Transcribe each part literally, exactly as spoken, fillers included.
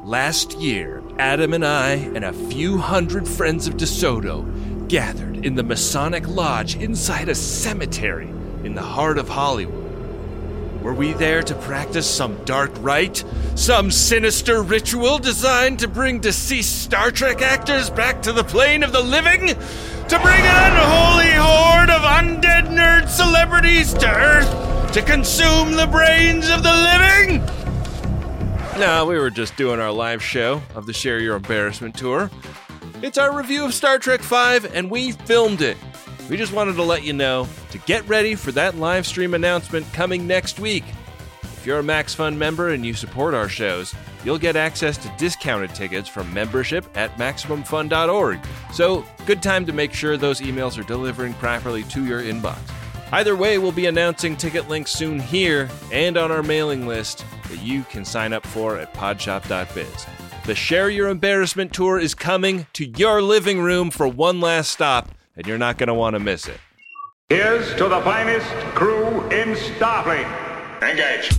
Last year, Adam and I and a few hundred friends of DeSoto gathered in the Masonic Lodge inside a cemetery in the heart of Hollywood. Were we there to practice some dark rite? Some sinister ritual designed to bring deceased Star Trek actors back to the plane of the living? To bring an unholy horde of undead nerd celebrities to Earth to consume the brains of the living? No, we were just doing our live show of the Share Your Embarrassment tour. It's our review of Star Trek five, and we filmed it. We just wanted to let you know to get ready for that live stream announcement coming next week. If you're a MaxFun member and you support our shows, you'll get access to discounted tickets from membership at Maximum Fun dot org. So, good time to make sure those emails are delivering properly to your inbox. Either way, we'll be announcing ticket links soon here and on our mailing list that you can sign up for at podshop dot biz. The Share Your Embarrassment tour is coming to your living room for one last stop, and you're not going to want to miss it. Here's to the finest crew in Starfleet. Engage.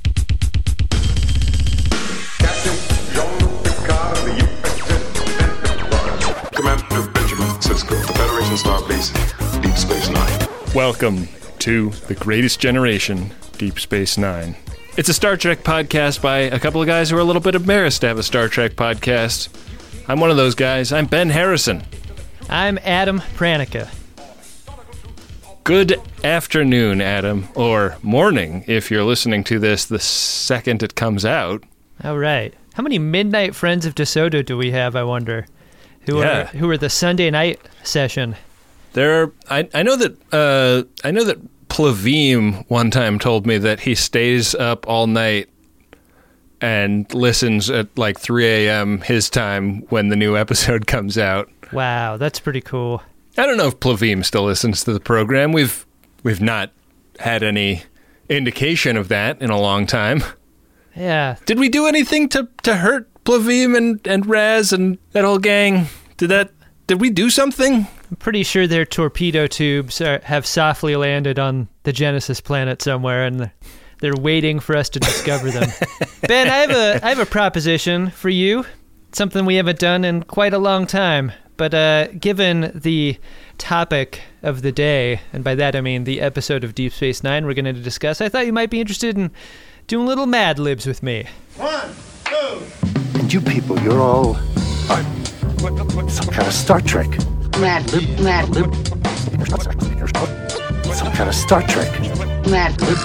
Captain Jean-Luc Picard of the U S S Enterprise. Commander Benjamin Sisko, the Federation Starbase, Deep Space Nine. Welcome to The Greatest Generation, Deep Space Nine. It's a Star Trek podcast by a couple of guys who are a little bit embarrassed to have a Star Trek podcast. I'm one of those guys. I'm Ben Harrison. I'm Adam Pranica. Good afternoon, Adam, or morning if you're listening to this the second it comes out. All right. How many midnight friends of DeSoto do we have, I wonder? Who yeah. are who are the Sunday night session? There are, I, I know that uh, I know that Plavim one time told me that he stays up all night and listens at like three a.m. his time when the new episode comes out. Wow, that's pretty cool. I don't know if Plavim still listens to the program. We've we've not had any indication of that in a long time. Yeah. Did we do anything to, to hurt Plavim and, and Raz and that whole gang? Did that did we do something? I'm pretty sure their torpedo tubes are, have softly landed on the Genesis planet somewhere, and they're waiting for us to discover them. Ben, I have a I have a proposition for you. Something we haven't done in quite a long time. But uh, given the topic of the day, and by that I mean the episode of Deep Space Nine we're going to discuss, I thought you might be interested in doing little Mad Libs with me. One, two. And you people, you're all uh, some kind of Star Trek. Mad Lib, Mad Lib. Some kind of Star Trek. Mad Lib.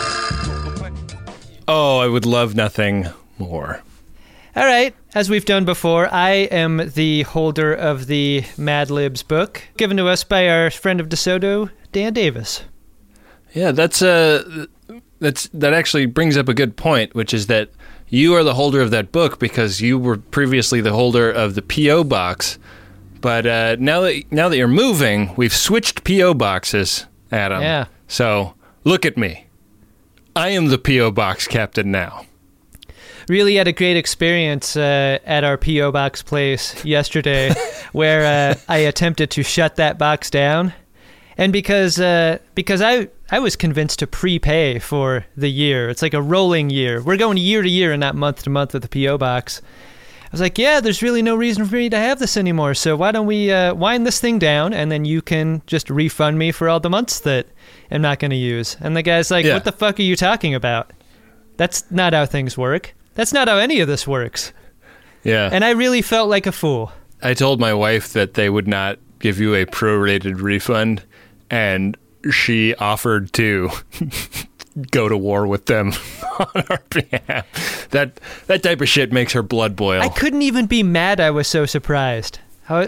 Oh, I would love nothing more. All right, as we've done before, I am the holder of the Mad Libs book, given to us by our friend of DeSoto, Dan Davis. Yeah, that's uh, that's that actually brings up a good point, which is that you are the holder of that book because you were previously the holder of the P O box. But uh, now that now that you're moving, we've switched P O boxes, Adam. Yeah. So look at me. I am the P O box captain now. Really had a great experience uh, at our P O box place yesterday where uh, I attempted to shut that box down. And because uh, because I, I was convinced to prepay for the year. It's like a rolling year. We're going year to year and not month to month with the P O box. I was like, yeah, there's really no reason for me to have this anymore. So why don't we uh, wind this thing down and then you can just refund me for all the months that I'm not going to use. And the guy's like, yeah. What the fuck are you talking about? That's not how things work. That's not how any of this works. Yeah. And I really felt like a fool. I told my wife that they would not give you a prorated refund, and she offered to go to war with them on our behalf. That that type of shit makes her blood boil. I couldn't even be mad. I was so surprised. How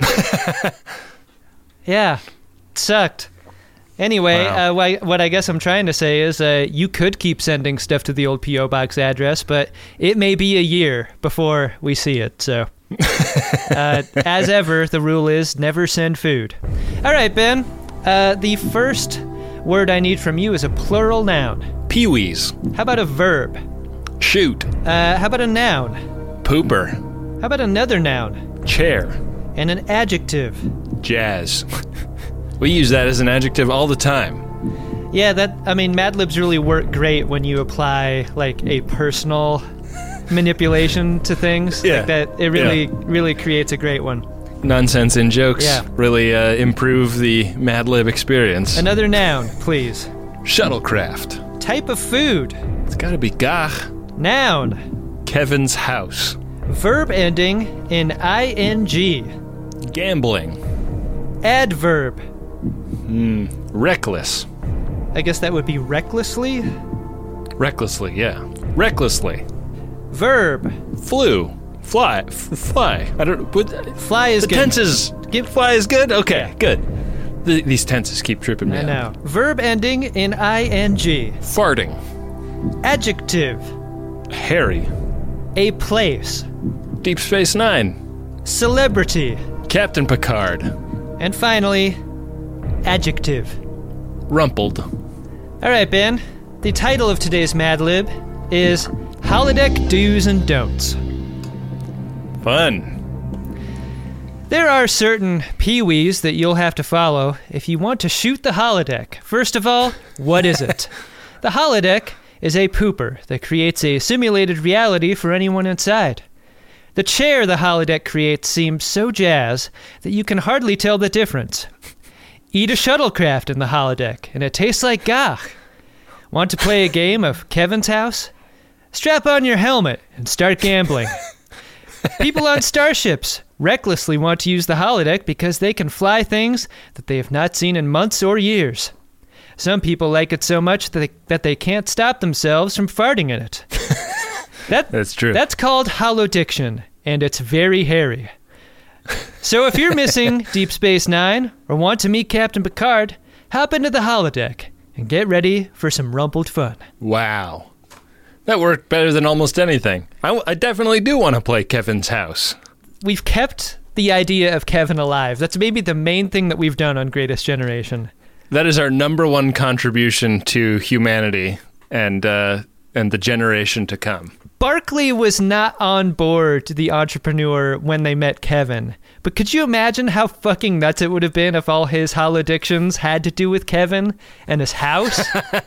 yeah, it sucked. Anyway, wow. uh, wh- what I guess I'm trying to say is uh, you could keep sending stuff to the old P O box address, but it may be a year before we see it. So, uh, as ever, the rule is never send food. All right, Ben. Uh, the first word I need from you is a plural noun. Peewees. How about a verb? Shoot. Uh, how about a noun? Pooper. How about another noun? Chair. And an adjective? Jazz. We use that as an adjective all the time. Yeah, that, I mean, Mad Libs really work great when you apply, like, a personal manipulation to things. Yeah. Like that, it really, Yeah. really creates a great one. Nonsense in jokes Yeah. really uh, improve the Mad Lib experience. Another noun, please. Shuttlecraft. Type of food. It's gotta be gach. Noun. Kevin's house. Verb ending in ing. Gambling. Adverb. Reckless. I guess that would be recklessly. Recklessly, yeah. Recklessly. Verb. Flew. Fly. F- fly. I don't. What, Fly is the good. tenses. Give- Fly is good. Okay, good. The, these tenses keep tripping me I up. know. Verb ending in ing. Farting. Adjective. Harry. A place. Deep Space Nine. Celebrity. Captain Picard. And finally, adjective. Rumpled. All right, Ben. The title of today's Mad Lib is Holodeck Do's and Don'ts. Fun. There are certain peewees that you'll have to follow if you want to shoot the holodeck. First of all, what is it? The holodeck is a pooper that creates a simulated reality for anyone inside. The chair the holodeck creates seems so jazz that you can hardly tell the difference. Eat a shuttlecraft in the holodeck, and it tastes like gach. Want to play a game of Kevin's house? Strap on your helmet and start gambling. People on starships recklessly want to use the holodeck because they can fly things that they have not seen in months or years. Some people like it so much that they, that they can't stop themselves from farting in it. That, That's true. That's called holodiction, and it's very hairy. So if you're missing Deep Space Nine or want to meet Captain Picard, hop into the holodeck and get ready for some rumpled fun. Wow. That worked better than almost anything. I, w- I definitely do want to play Kevin's house. We've kept the idea of Kevin alive. That's maybe the main thing that we've done on Greatest Generation. That is our number one contribution to humanity and uh, and the generation to come. Barclay was not on board the entrepreneur when they met Kevin. But could you imagine how fucking nuts it would have been if all his holodictions had to do with Kevin and his house?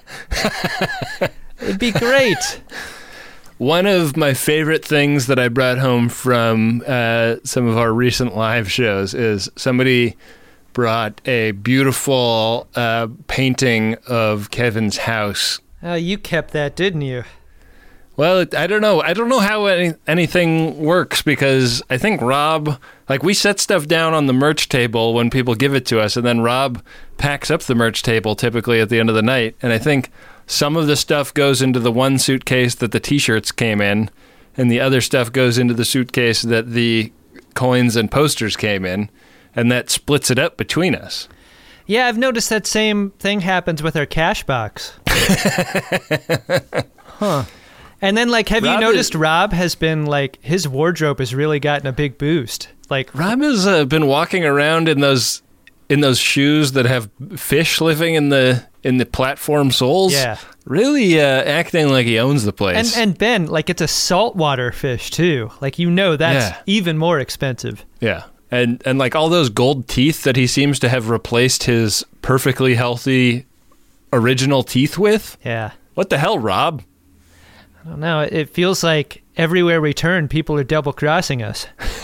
It'd be great. One of my favorite things that I brought home from uh, some of our recent live shows is somebody brought a beautiful uh, painting of Kevin's house. Oh, you kept that, didn't you? Well, it, I don't know. I don't know how any, anything works because I think Rob, like we set stuff down on the merch table when people give it to us, and then Rob packs up the merch table typically at the end of the night. And I think some of the stuff goes into the one suitcase that the T-shirts came in, and the other stuff goes into the suitcase that the coins and posters came in, and that splits it up between us. Yeah, I've noticed that same thing happens with our cash box. Huh. And then, like, have Rob you noticed is- Rob has been, like, his wardrobe has really gotten a big boost. Like, Rob has uh, been walking around in those in those shoes that have fish living in the in the platform soles. Yeah. Really uh, acting like he owns the place. and, and Ben, like, it's a saltwater fish, too. Like, you know that's Yeah. even more expensive. yeah. And and like all those gold teeth that he seems to have replaced his perfectly healthy original teeth with. Yeah. What the hell, Rob? I don't know. It feels like everywhere we turn, people are double-crossing us.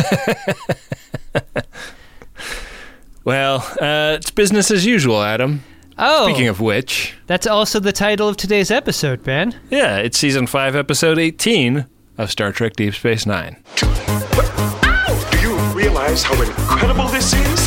Well, uh, it's business as usual, Adam. Oh, Speaking of which, that's also the title of today's episode, Ben. yeah, it's season five, episode eighteen of Star Trek Deep Space Nine. Do you realize how incredible this is?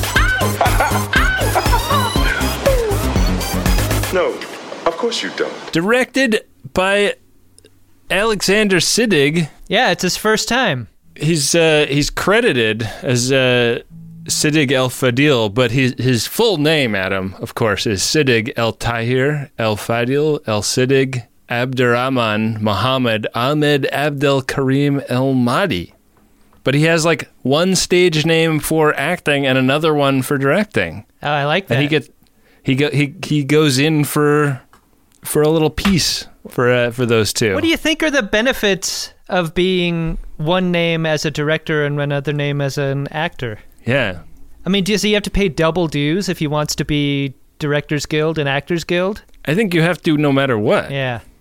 No, of course you don't. Directed by Alexander Siddig. Yeah, it's his first time. He's uh, he's credited as uh, Siddig El Fadil, but his his full name, Adam, of course, is Siddig El Tahir El Fadil El Siddig Abdurrahman Muhammad Ahmed Abdel Karim El Mahdi. But he has like one stage name for acting and another one for directing, Oh, I like that. and he gets he go he he goes in for for a little piece for uh, for those two. What do you think are the benefits of being one name as a director and another name as an actor? Yeah. I mean, does he have to pay double dues if he wants to be Directors Guild and Actors Guild? I think you have to no matter what. Yeah.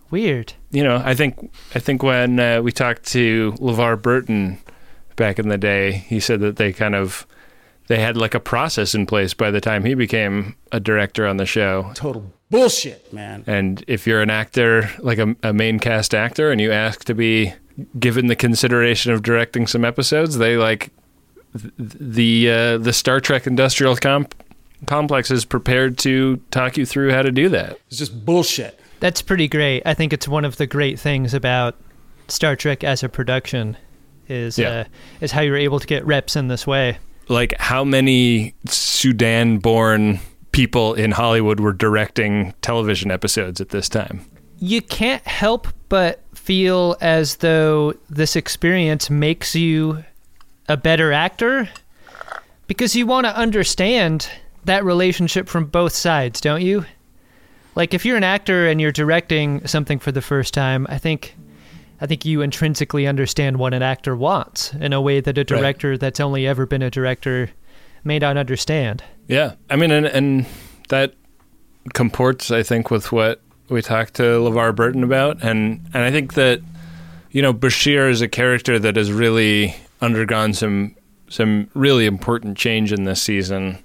Weird. You know, I think I think when uh, we talked to LeVar Burton back in the day, he said that they kind of they had like a process in place by the time he became a director on the show. Total bullshit, man. And if you're an actor, like a, a main cast actor, and you ask to be given the consideration of directing some episodes, they like th- the uh, the Star Trek industrial comp- complex is prepared to talk you through how to do that. It's just bullshit. That's pretty great. I think it's one of the great things about Star Trek as a production is Yeah. uh, is how you're able to get reps in this way. Like, how many Sudan-born people in Hollywood were directing television episodes at this time? You can't help but feel as though this experience makes you a better actor because you want to understand that relationship from both sides, don't you? Like, if you're an actor and you're directing something for the first time, I think I think you intrinsically understand what an actor wants in a way that a director right. that's only ever been a director may not understand. Yeah. I mean, and, and that comports, I think, with what we talked to LeVar Burton about. And, and I think that, you know, Bashir is a character that has really undergone some some really important change in this season.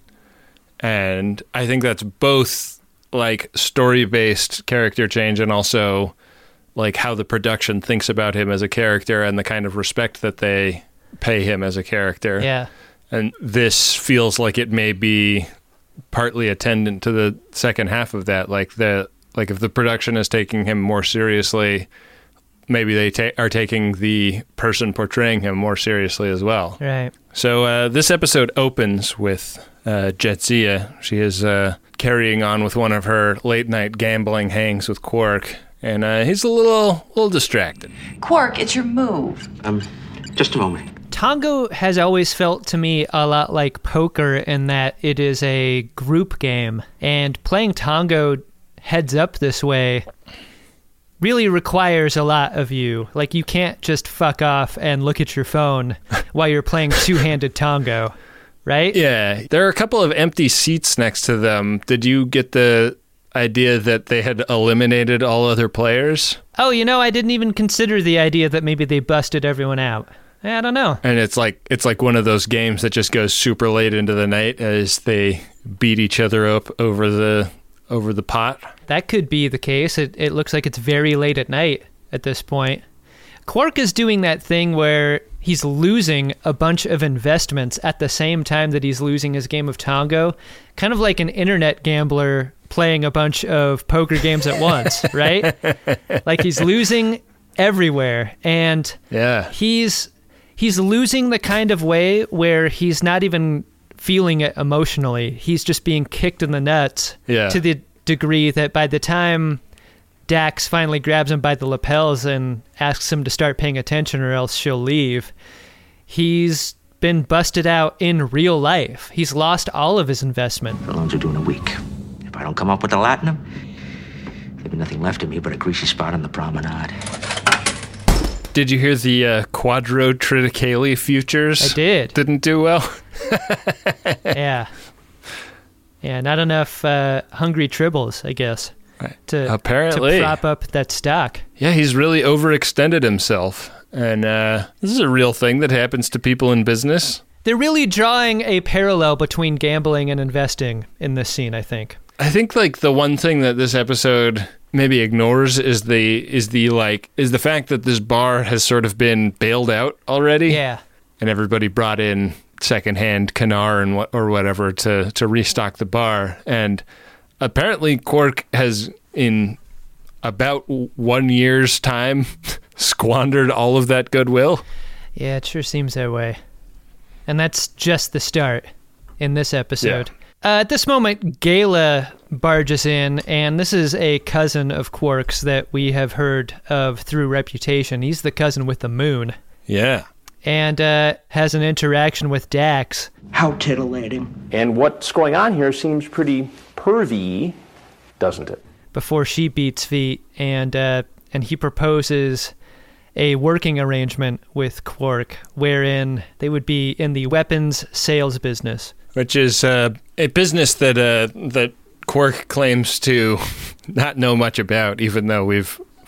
And I think that's both like story-based character change and also like how the production thinks about him as a character and the kind of respect that they pay him as a character. Yeah. And this feels like it may be partly attendant to the second half of that. Like the like if the production is taking him more seriously, maybe they ta- are taking the person portraying him more seriously as well. Right. So uh, this episode opens with uh, Jadzia. She is uh, carrying on with one of her late-night gambling hangs with Quark, and uh, he's a little, little distracted. Quark, it's your move. Um, just a moment. Tango has always felt to me a lot like poker in that it is a group game, and playing Tango heads up this way really requires a lot of you. Like, you can't just fuck off and look at your phone while you're playing two-handed Tango, right? Yeah. There are a couple of empty seats next to them. Did you get the idea that they had eliminated all other players? Oh, you know, I didn't even consider the idea that maybe they busted everyone out. I don't know. And it's like it's like one of those games that just goes super late into the night as they beat each other up over the over the pot. That could be the case. It it looks like it's very late at night at this point. Quark is doing that thing where he's losing a bunch of investments at the same time that he's losing his game of Tango, kind of like an internet gambler playing a bunch of poker games at once, right? Like, he's losing everywhere, and yeah, he's he's losing the kind of way where he's not even feeling it emotionally. He's just being kicked in the nuts yeah. to the degree that by the time Dax finally grabs him by the lapels and asks him to start paying attention or else she'll leave, he's been busted out in real life. He's lost all of his investment. The loans are due in a week. If I don't come up with the latinum, there'll be nothing left of me but a greasy spot on the promenade. Did you hear the uh, Quadro Triticale futures? I did. Didn't do well? yeah. Yeah, not enough uh, hungry tribbles, I guess, to, Apparently. to prop up that stock. Yeah, he's really overextended himself. And uh, this is a real thing that happens to people in business. They're really drawing a parallel between gambling and investing in this scene, I think. I think like the one thing that this episode maybe ignores is the is the like is the fact that this bar has sort of been bailed out already. Yeah. And everybody brought in secondhand Kanar and what or whatever to to restock the bar. And apparently Quark has in about one year's time squandered all of that goodwill. Yeah, it sure seems that way. And that's just the start in this episode. Yeah. Uh, at this moment, Gala barges in, and this is a cousin of Quark's that we have heard of through reputation. He's the cousin with the moon. Yeah. And uh, has an interaction with Dax. How titillating. And what's going on here seems pretty pervy, doesn't it? Before she beats feet, and uh, and he proposes a working arrangement with Quark, wherein they would be in the weapons sales business. Which is uh, a business that uh, that Quark claims to not know much about, even though we've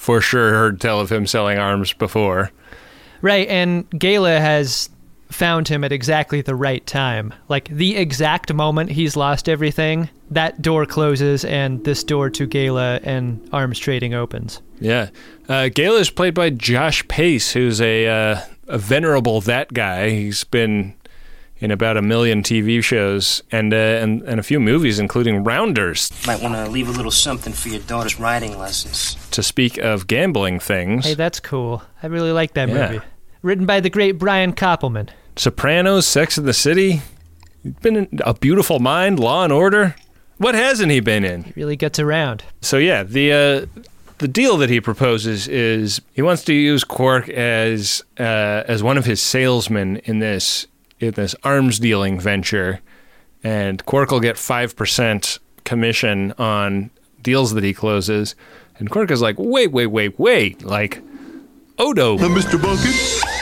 for sure heard tell of him selling arms before. Right, and Gala has found him at exactly the right time. Like, the exact moment he's lost everything, that door closes and this door to Gala and arms trading opens. Yeah. Uh, Gala is played by Josh Pace, who's a, uh, a venerable that guy. He's been in about a million T V shows and, uh, and, and a few movies, including Rounders. Might want to leave a little something for your daughter's riding lessons. To speak of gambling things. Hey, that's cool. I really like that Yeah. movie. Written by the great Brian Koppelman. Sopranos, Sex and the City. He's been in A Beautiful Mind, Law and Order. What hasn't he been in? He really gets around. So yeah, the uh, the deal that he proposes is he wants to use Quark as uh, as one of his salesmen in this in this arms dealing venture, and Quark will get five percent commission on deals that he closes. And Quark is like, wait, wait, wait, wait, like Odo, Mister Bucket.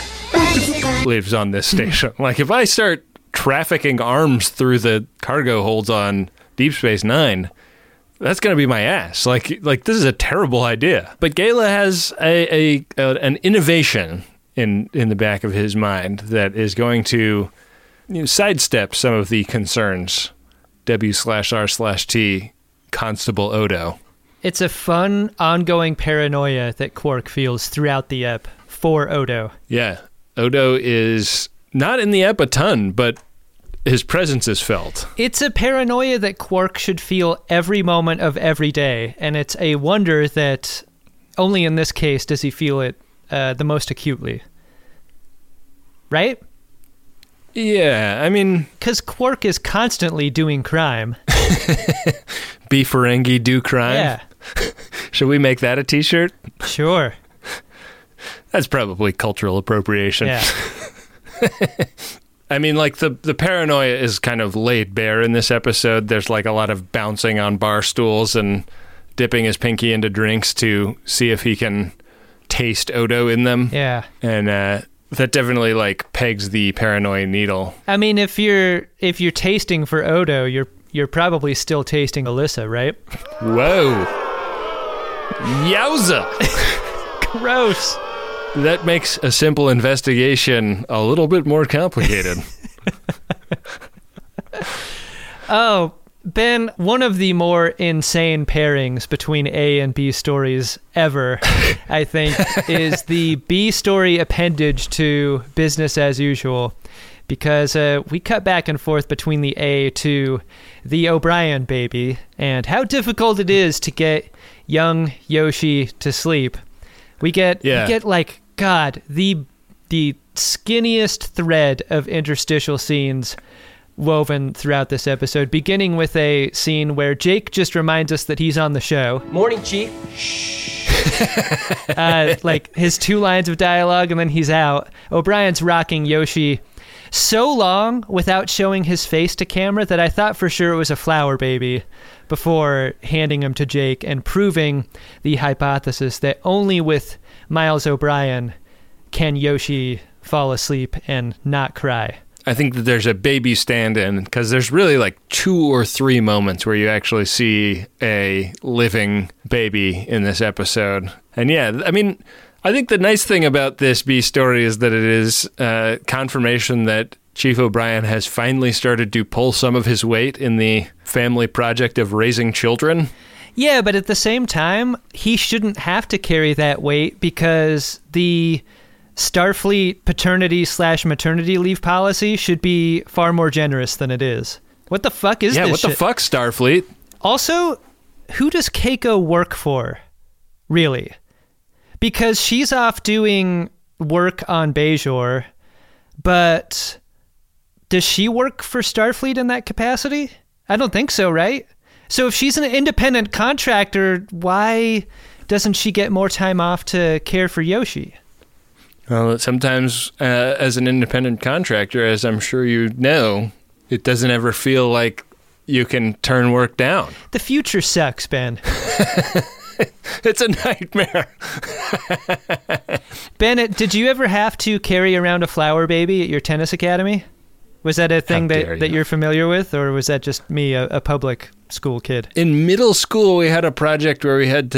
lives on this station. Like, if I start trafficking arms through the cargo holds on Deep Space Nine, that's going to be my ass. Like, like this is a terrible idea. But Gala has a, a, a an innovation in in the back of his mind that is going to, you know, sidestep some of the concerns. W slash R slash T Constable Odo. It's a fun, ongoing paranoia that Quark feels throughout the ep for Odo. Yeah. Odo is not in the ep a ton, but his presence is felt. It's a paranoia that Quark should feel every moment of every day, and it's a wonder that only in this case does he feel it uh, the most acutely. Right? Yeah, I mean... Because Quark is constantly doing crime. Be Ferengi, do crime? Yeah. Should we make that a t-shirt? Sure. That's probably cultural appropriation. Yeah. I mean, like, the, the paranoia is kind of laid bare in this episode. There's, like, a lot of bouncing on bar stools and dipping his pinky into drinks to see if he can taste Odo in them. Yeah. And uh, that definitely, like, pegs the paranoia needle. I mean, if you're if you're tasting for Odo, you're you're probably still tasting Alyssa, right? Whoa. Yowza. Gross. That makes a simple investigation a little bit more complicated. Oh, Ben, one of the more insane pairings between A and B stories ever, I think, is the B story appendage to Business as Usual. Because uh, we cut back and forth between the A to the O'Brien baby and how difficult it is to get young Yoshi to sleep. We get, yeah. we get like, God, the the skinniest thread of interstitial scenes woven throughout this episode, beginning with a scene where Jake just reminds us that he's on the show. Morning, Chief. uh, like his two lines of dialogue, and then he's out. O'Brien's rocking Yoshi so long without showing his face to camera that I thought for sure it was a flower baby before handing him to Jake and proving the hypothesis that only with Miles O'Brien can Yoshi fall asleep and not cry. I think that there's a baby stand-in because there's really like two or three moments where you actually see a living baby in this episode. And yeah, I mean, I think the nice thing about this B story is that it is uh, confirmation that Chief O'Brien has finally started to pull some of his weight in the family project of raising children. Yeah, but at the same time, he shouldn't have to carry that weight because the Starfleet paternity slash maternity leave policy should be far more generous than it is. What the fuck is yeah, this what shit? the fuck, Starfleet? Also, who does Keiko work for, really? Because she's off doing work on Bajor, but does she work for Starfleet in that capacity? I don't think so, right? So if she's an independent contractor, why doesn't she get more time off to care for Yoshi? Well, sometimes uh, as an independent contractor, as I'm sure you know, it doesn't ever feel like you can turn work down. The future sucks, Ben. It's a nightmare. Bennett, did you ever have to carry around a flower baby at your tennis academy? Was that a thing that, that you're familiar with, or was that just me, a, a public school kid? In middle school, we had a project where we had to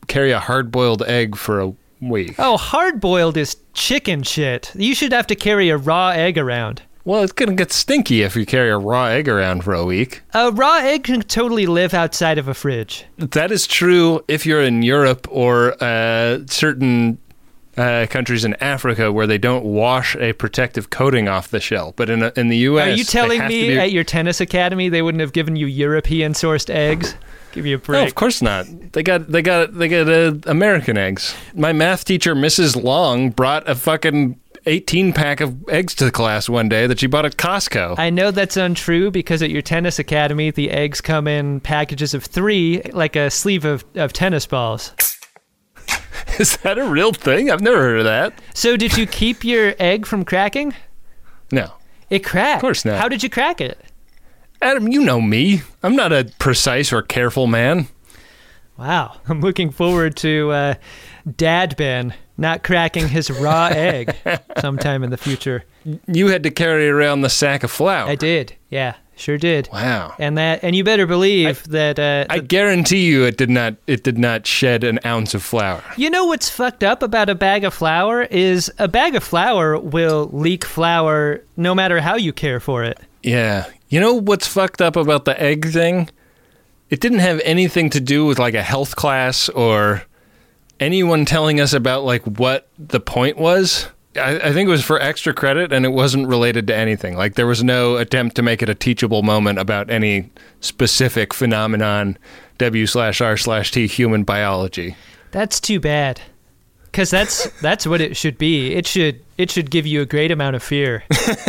carry a hard-boiled egg for a week? Oh, hard-boiled is chicken shit. You should have to carry a raw egg around. Well, it's going to get stinky if you carry a raw egg around for a week. A raw egg can totally live outside of a fridge. That is true if you're in Europe or uh, certain uh, countries in Africa where they don't wash a protective coating off the shell. But in a, in the U S, are you telling me be... at your tennis academy they wouldn't have given you European-sourced eggs? Give you a break. No, of course not. They got they got they got uh, American eggs. My math teacher, Missus Long, brought a fucking eighteen pack of eggs to class one day that she bought at Costco. I know that's untrue because at your tennis academy, the eggs come in packages of three, like a sleeve of, of tennis balls. Is that a real thing? I've never heard of that. So did you keep your egg from cracking? No. It cracked? Of course not. How did you crack it? Adam, you know me. I'm not a precise or careful man. Wow. I'm looking forward to uh, Dad Ben not cracking his raw egg sometime in the future. You had to carry around the sack of flour. I did. Yeah, sure did. Wow. And that, and you better believe I, that. Uh, I guarantee you, it did not. It did not shed an ounce of flour. You know what's fucked up about a bag of flour is a bag of flour will leak flour no matter how you care for it. Yeah. You know what's fucked up about the egg thing? It didn't have anything to do with like a health class or anyone telling us about like what the point was. I, I think it was for extra credit and it wasn't related to anything. Like there was no attempt to make it a teachable moment about any specific phenomenon, W slash R slash T human biology. That's too bad. Because that's that's what it should be. It should it should give you a great amount of fear.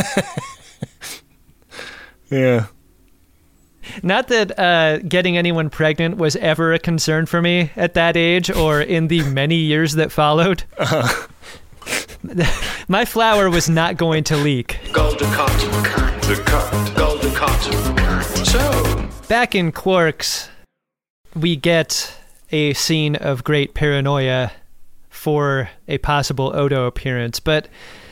Yeah. Not that uh, getting anyone pregnant was ever a concern for me at that age or in the many years that followed. Uh-huh. My flour was not going to leak. Golden cotton, the cotton, golden cotton. So, back in Quarks, we get a scene of great paranoia for a possible Odo appearance, but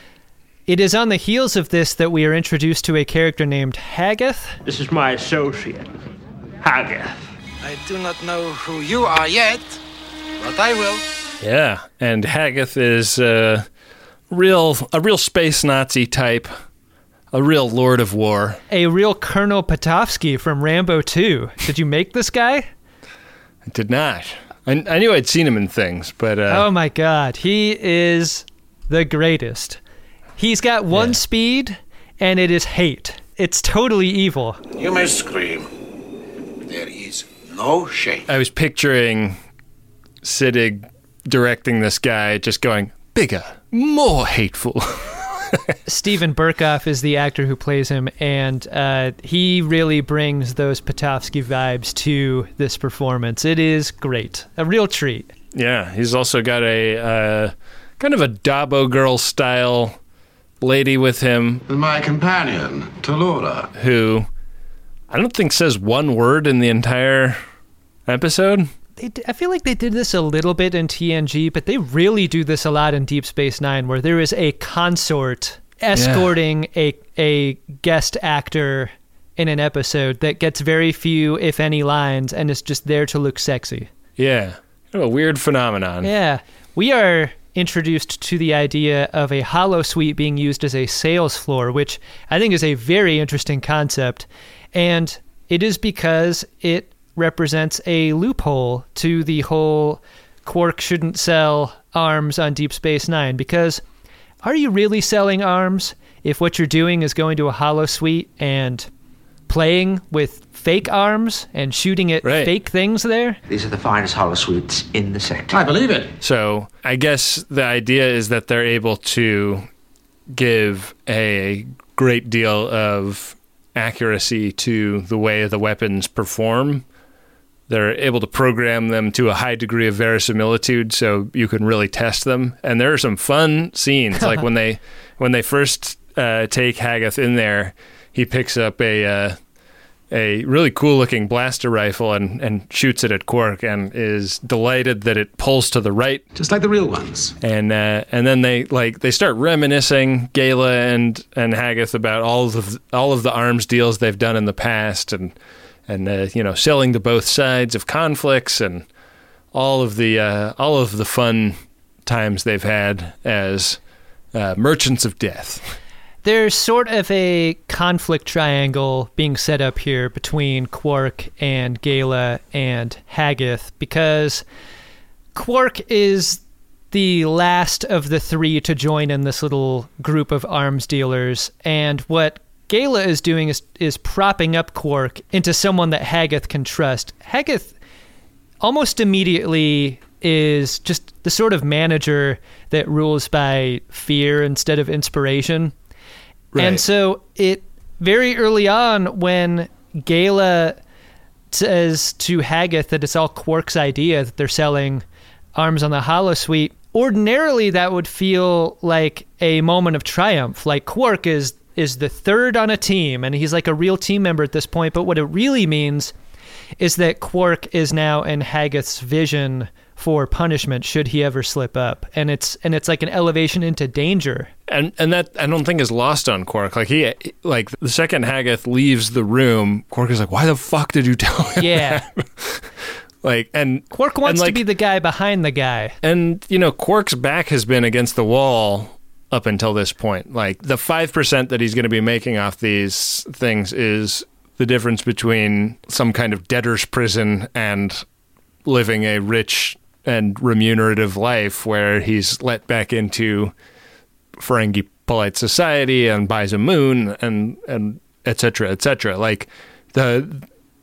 it is on the heels of this that we are introduced to a character named Haggoth. This is my associate, Haggoth. I do not know who you are yet, but I will. Yeah, and Haggoth is uh, real a real space Nazi type, a real Lord of War. A real Colonel Potofsky from Rambo two. Did you make this guy? I did not. I, I knew I'd seen him in things, but... Uh, oh my god, he is the greatest. He's got one yeah. speed, and it is hate. It's totally evil. You may scream. There is no shame. I was picturing Siddig directing this guy, just going, bigger, more hateful. Steven Berkoff is the actor who plays him, and uh, he really brings those Potofsky vibes to this performance. It is great. A real treat. Yeah, he's also got a uh, kind of a Dabo Girl style lady with him. My companion, Tallulah. Who I don't think says one word in the entire episode. They, I feel like they did this a little bit in T N G, but they really do this a lot in Deep Space Nine, where there is a consort escorting yeah. a a guest actor in an episode that gets very few, if any, lines and is just there to look sexy. Yeah. Kind of a weird phenomenon. Yeah. We are introduced to the idea of a holosuite being used as a sales floor, which I think is a very interesting concept. And it is because it represents a loophole to the whole Quark shouldn't sell arms on Deep Space Nine, because are you really selling arms if what you're doing is going to a holosuite and playing with fake arms and shooting at right. fake things there? These are the finest holosuites in the sector. I believe it. So I guess the idea is that they're able to give a great deal of accuracy to the way the weapons perform. They're able to program them to a high degree of verisimilitude, so you can really test them. And there are some fun scenes, like when they when they first uh, take Haggoth in there, he picks up a uh, a really cool looking blaster rifle and, and shoots it at Quark, and is delighted that it pulls to the right, just like the real ones. And uh, and then they like they start reminiscing, Gala and and Haggoth, about all of all of the arms deals they've done in the past, and. And, uh, you know, selling to both sides of conflicts and all of the uh, all of the fun times they've had as uh, merchants of death. There's sort of a conflict triangle being set up here between Quark and Gala and Haggith, because Quark is the last of the three to join in this little group of arms dealers, and what Gala is doing is is propping up Quark into someone that Haggith can trust. Haggith almost immediately is just the sort of manager that rules by fear instead of inspiration. Right. And so it very early on, when Gala says to Haggith that it's all Quark's idea that they're selling arms on the holosuite, ordinarily that would feel like a moment of triumph. Like Quark is is the third on a team, and he's like a real team member at this point. But what it really means is that Quark is now in Haggith's vision for punishment should he ever slip up, and it's and it's like an elevation into danger. And and that I don't think is lost on Quark. Like he like the second Haggith leaves the room, Quark is like, "Why the fuck did you tell him?" Yeah. that? Like and Quark wants and like, to be the guy behind the guy. And you know, Quark's back has been against the wall up until this point. Like the five percent that he's going to be making off these things is the difference between some kind of debtor's prison and living a rich and remunerative life where he's let back into Ferengi polite society and buys a moon and and et cetera, et cetera. Like the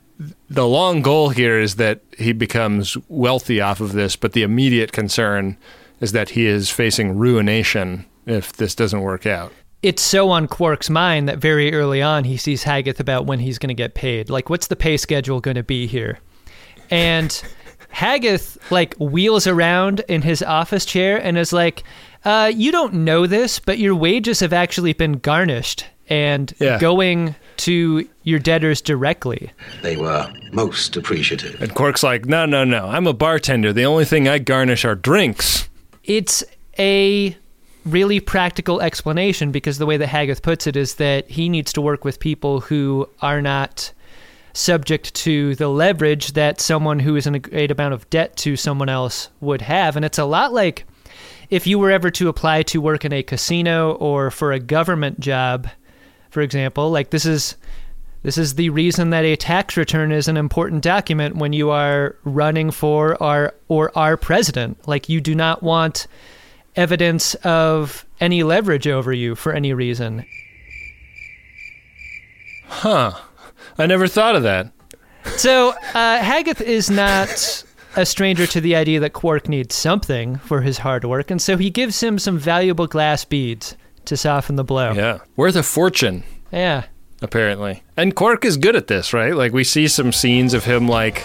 the long goal here is that he becomes wealthy off of this, but the immediate concern is that he is facing ruination if this doesn't work out. It's so on Quark's mind that very early on he sees Haggith about when he's going to get paid. Like, what's the pay schedule going to be here? And Haggith, like, wheels around in his office chair and is like, uh, you don't know this, but your wages have actually been garnished and yeah. going to your debtors directly. They were most appreciative. And Quark's like, no, no, no, I'm a bartender. The only thing I garnish are drinks. It's a really practical explanation, because the way that Haggith puts it is that he needs to work with people who are not subject to the leverage that someone who is in a great amount of debt to someone else would have. And it's a lot like if you were ever to apply to work in a casino or for a government job, for example. Like this is this is the reason that a tax return is an important document when you are running for our or our president. Like, you do not want evidence of any leverage over you for any reason. Huh. I never thought of that. So uh, Haggith is not a stranger to the idea that Quark needs something for his hard work, and so he gives him some valuable glass beads to soften the blow. Yeah. Worth a fortune. Yeah. Apparently. And Quark is good at this, right? Like, we see some scenes of him, like,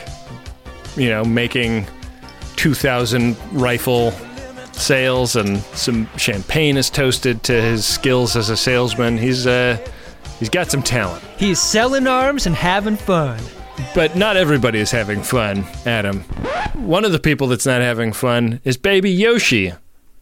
you know, making two thousand rifle sales, and some champagne is toasted to his skills as a salesman. He's, uh... He's got some talent. He's selling arms and having fun. But not everybody is having fun, Adam. One of the people that's not having fun is Baby Yoshi.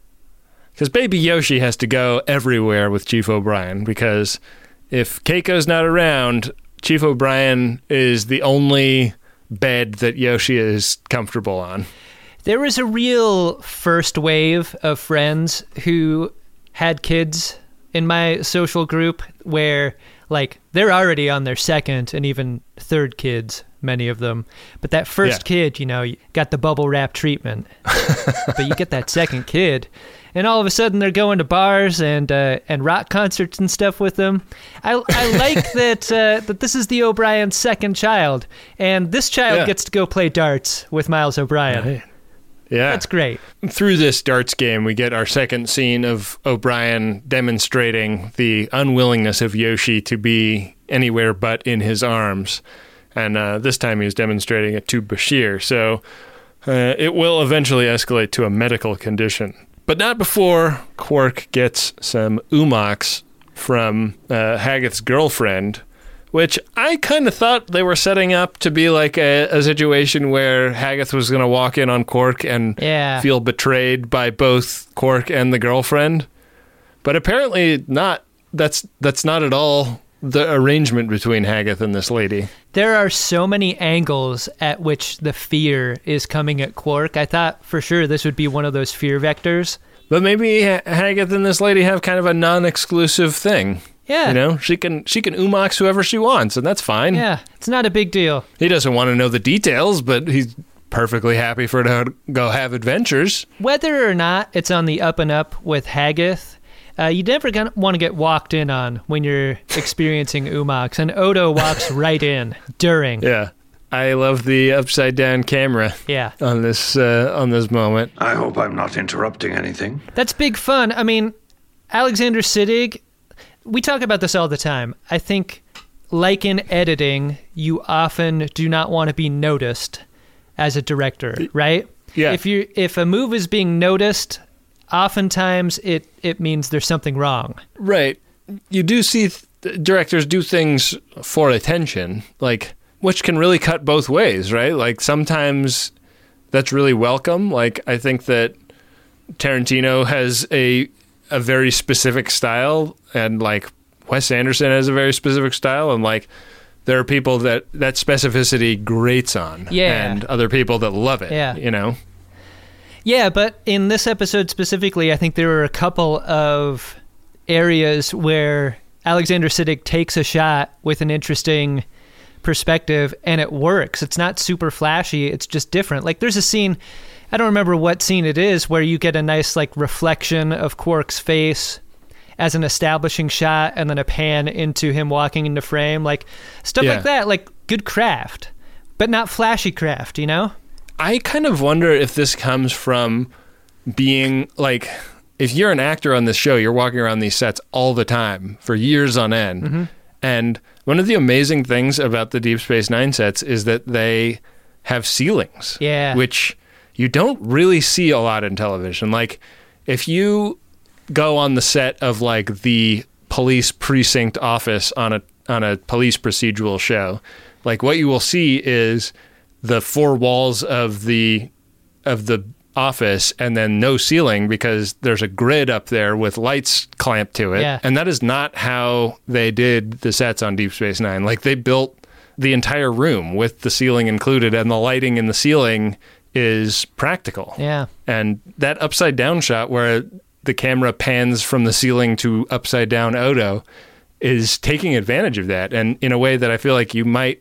Because Baby Yoshi has to go everywhere with Chief O'Brien, because if Keiko's not around, Chief O'Brien is the only bed that Yoshi is comfortable on. There was a real first wave of friends who had kids in my social group where, like, they're already on their second and even third kids, many of them. But that first yeah. kid, you know, you got the bubble wrap treatment. But you get that second kid, and all of a sudden they're going to bars and uh, and rock concerts and stuff with them. I I like that uh, that this is the O'Brien's second child, and this child yeah. gets to go play darts with Miles O'Brien. Right. Yeah. That's great. Through this darts game, we get our second scene of O'Brien demonstrating the unwillingness of Yoshi to be anywhere but in his arms. And uh, this time he was demonstrating it to Bashir. So uh, it will eventually escalate to a medical condition. But not before Quark gets some umox from uh, Haggith's girlfriend, which I kind of thought they were setting up to be like a, a situation where Haggith was going to walk in on Quark and yeah. feel betrayed by both Quark and the girlfriend. But apparently not. That's that's not at all the arrangement between Hagith and this lady. There are so many angles at which the fear is coming at Quark. I thought for sure this would be one of those fear vectors. But maybe Hagith and this lady have kind of a non-exclusive thing. Yeah. You know, she can she can umox whoever she wants, and that's fine. Yeah, it's not a big deal. He doesn't want to know the details, but he's perfectly happy for her to go have adventures. Whether or not it's on the up and up with Hagith, uh, you never gonna want to get walked in on when you're experiencing umox, and Odo walks right in during. Yeah. I love the upside down camera. Yeah. On this uh, on this moment. I hope I'm not interrupting anything. That's big fun. I mean, Alexander Siddig, we talk about this all the time. I think, like in editing, you often do not want to be noticed as a director, right? Yeah. If you if a move is being noticed, oftentimes it it means there's something wrong. Right. You do see th- directors do things for attention, like, which can really cut both ways, right? Like, sometimes that's really welcome. Like, I think that Tarantino has a a very specific style, and like Wes Anderson has a very specific style, and like there are people that that specificity grates on, yeah, and other people that love it, yeah, you know. Yeah, but in this episode specifically, I think there were a couple of areas where Alexander Siddig takes a shot with an interesting perspective, and it works. It's not super flashy, it's just different. Like, there's a scene, I don't remember what scene it is, where you get a nice like reflection of Quark's face as an establishing shot, and then a pan into him walking into frame, like stuff Yeah. like that. Like, good craft, but not flashy craft, you know? I kind of wonder if this comes from being like, if you're an actor on this show, you're walking around these sets all the time for years on end. Mm-hmm. And one of the amazing things about the Deep Space Nine sets is that they have ceilings, yeah, which you don't really see a lot in television. Like, if you go on the set of like the police precinct office on a on a police procedural show, like what you will see is the four walls of the of the office and then no ceiling because there's a grid up there with lights clamped to it. Yeah. And that is not how they did the sets on Deep Space Nine. Like, they built the entire room with the ceiling included, and the lighting in the ceiling is practical. Yeah. And that upside down shot where the camera pans from the ceiling to upside down Odo is taking advantage of that, and in a way that I feel like you might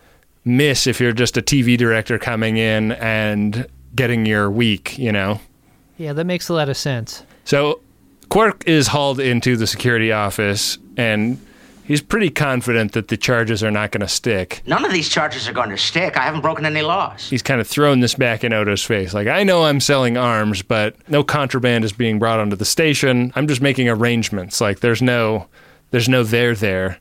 miss if you're just a T V director coming in and getting your week, you know? Yeah, that makes a lot of sense. So Quark is hauled into the security office, and he's pretty confident that the charges are not going to stick. None of these charges are going to stick. I haven't broken any laws. He's kind of throwing this back in Odo's face. Like, I know I'm selling arms, but no contraband is being brought onto the station. I'm just making arrangements. Like, there's no, there's no there there.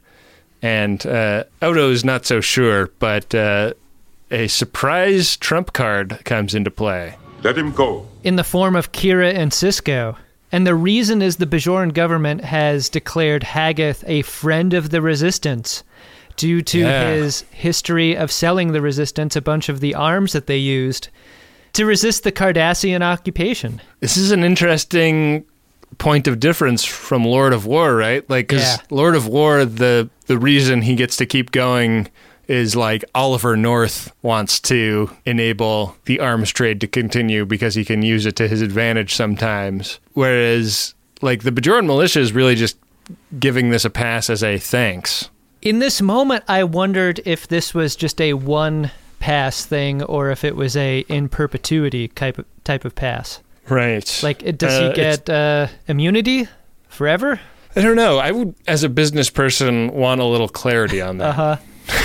And uh, Odo is not so sure, but uh, a surprise trump card comes into play. Let him go. In the form of Kira and Sisko. And the reason is the Bajoran government has declared Hagith a friend of the Resistance due to Yeah. his history of selling the Resistance a bunch of the arms that they used to resist the Cardassian occupation. This is an interesting point of difference from Lord of War, right? Like, because Yeah. Lord of War, the the reason he gets to keep going is like Oliver North wants to enable the arms trade to continue because he can use it to his advantage sometimes. Whereas, like, the Bajoran militia is really just giving this a pass as a thanks. In this moment, I wondered if this was just a one pass thing or if it was a in perpetuity type of, type of pass. Right. Like, it- does Uh, he get uh, immunity forever? I don't know. I would, as a business person, want a little clarity on that. Uh-huh.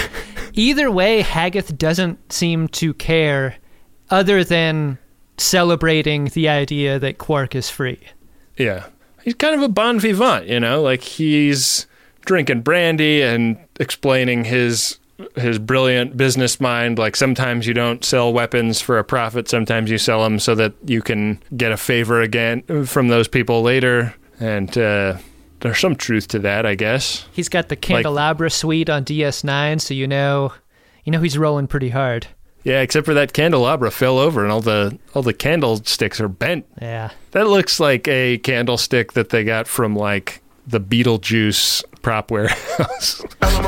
Either way, Hagith doesn't seem to care other than celebrating the idea that Quark is free. Yeah. He's kind of a bon vivant, you know? Like, he's drinking brandy and explaining his his brilliant business mind. Like, sometimes you don't sell weapons for a profit. Sometimes you sell them so that you can get a favor again from those people later. And uh, there's some truth to that, I guess. He's got the candelabra like, suite on D S nine, so you know, you know he's rolling pretty hard. Yeah, except for that candelabra fell over and all the all the candlesticks are bent. Yeah. That looks like a candlestick that they got from like the Beetlejuice prop warehouse.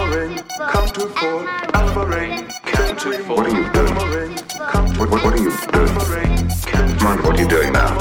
What are you doing? What, what, what are you doing? Mind, what are you doing now?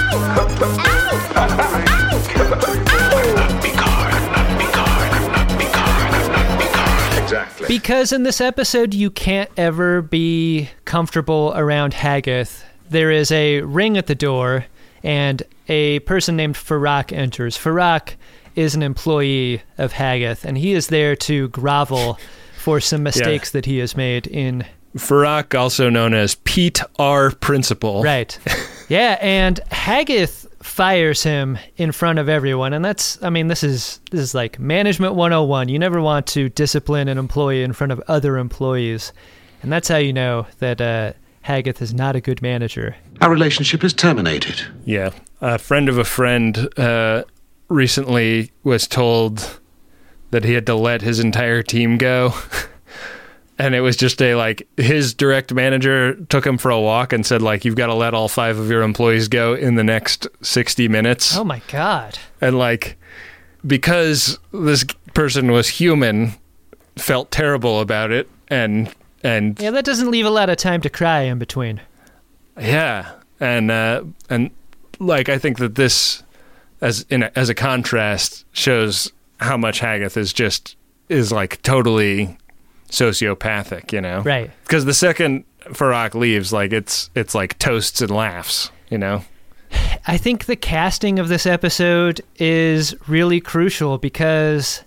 Exactly. Because in this episode, you can't ever be comfortable around Haggith. There is a ring at the door, and a person named Farak enters. Farak is an employee of Haggith, and he is there to grovel for some mistakes yeah. that he has made in... Farak, also known as Pete R. Principal. Right. Yeah, and Haggith fires him in front of everyone, and that's, I mean, this is this is like management one oh one. You never want to discipline an employee in front of other employees, and that's how you know that uh, Haggith is not a good manager. Our relationship is terminated. Yeah. A friend of a friend uh, recently was told that he had to let his entire team go. And it was just a, like, his direct manager took him for a walk and said, like, you've got to let all five of your employees go in the next sixty minutes. Oh, my God. And, like, because this person was human, felt terrible about it. And, and yeah, that doesn't leave a lot of time to cry in between. Yeah. And, uh, and like, I think that this, as in a, as a contrast, shows how much Haggith is just, is, like, totally... sociopathic, you know? Right. Because the second Farak leaves, like, it's it's like toasts and laughs, you know? I think the casting of this episode is really crucial because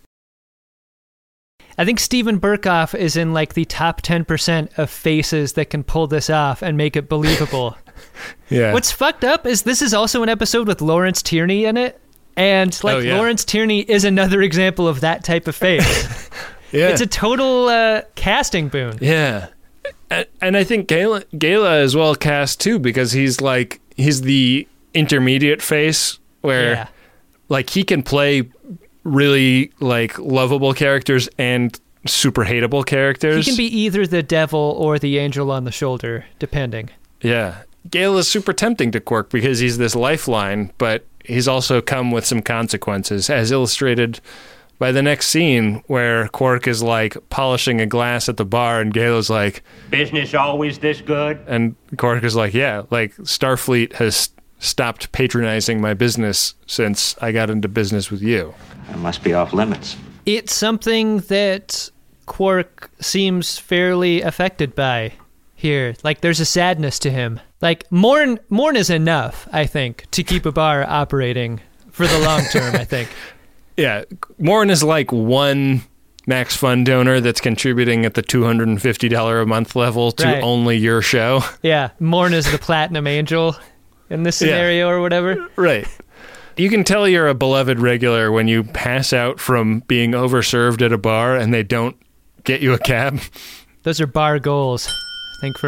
I think Steven Berkoff is in, like, the top ten percent of faces that can pull this off and make it believable. Yeah. What's fucked up is this is also an episode with Lawrence Tierney in it, and, like, oh, yeah. Lawrence Tierney is another example of that type of face. Yeah. It's a total uh, casting boon. Yeah. And, and I think Gala, Gala is well cast too, because he's like, he's the intermediate face where yeah. like he can play really like lovable characters and super hateable characters. He can be either the devil or the angel on the shoulder, depending. Yeah. Gale is super tempting to Quark because he's this lifeline, but he's also come with some consequences, as illustrated by the next scene where Quark is like polishing a glass at the bar and Gale's like, business always this good? And Quark is like, yeah, like Starfleet has stopped patronizing my business since I got into business with you. I must be off limits. It's something that Quark seems fairly affected by here. Like, there's a sadness to him. Like, Morn, Morn is enough, I think, to keep a bar operating for the long term, I think. Yeah, Morn is like one Max Fund donor that's contributing at the two hundred fifty dollars a month level to right. only your show. Yeah, Morn is the platinum angel in this scenario yeah. or whatever. Right. You can tell you're a beloved regular when you pass out from being overserved at a bar and they don't get you a cab. Those are bar goals, I think,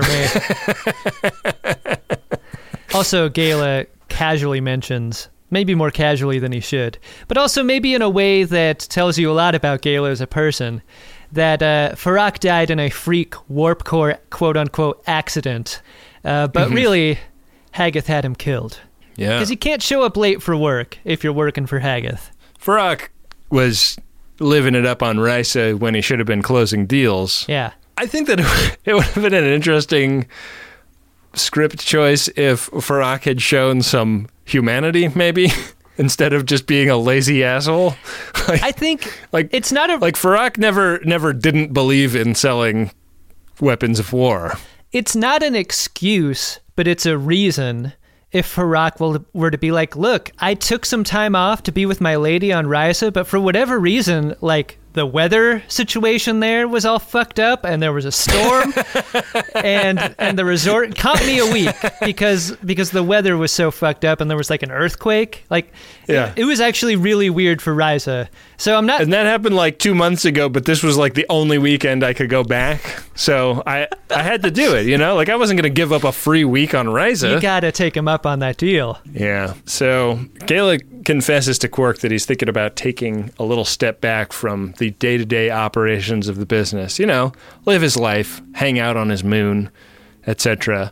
for me. Also, Gala casually mentions... maybe more casually than he should, but also maybe in a way that tells you a lot about Gala as a person, that uh, Farak died in a freak warp core quote-unquote accident, uh, but mm-hmm. really, Haggith had him killed. Yeah. Because you can't show up late for work if you're working for Haggith. Farak was living it up on Risa when he should have been closing deals. Yeah. I think that it would have been an interesting script choice if Farak had shown some humanity, maybe, instead of just being a lazy asshole. Like, I think like it's not a like Farak never never didn't believe in selling weapons of war. It's not an excuse, but it's a reason. If Farak will, were to be like, look, I took some time off to be with my lady on Risa, but for whatever reason, like, the weather situation there was all fucked up, and there was a storm, and and the resort count me a week because because the weather was so fucked up, and there was like an earthquake. Like, yeah. it, it was actually really weird for Risa. So I'm not. And that happened like two months ago, but this was like the only weekend I could go back, so I I had to do it. You know, like I wasn't gonna give up a free week on Risa. You gotta take him up on that deal. Yeah. So Gala confesses to Quark that he's thinking about taking a little step back from the day-to-day operations of the business. You know, live his life, hang out on his moon, et cetera.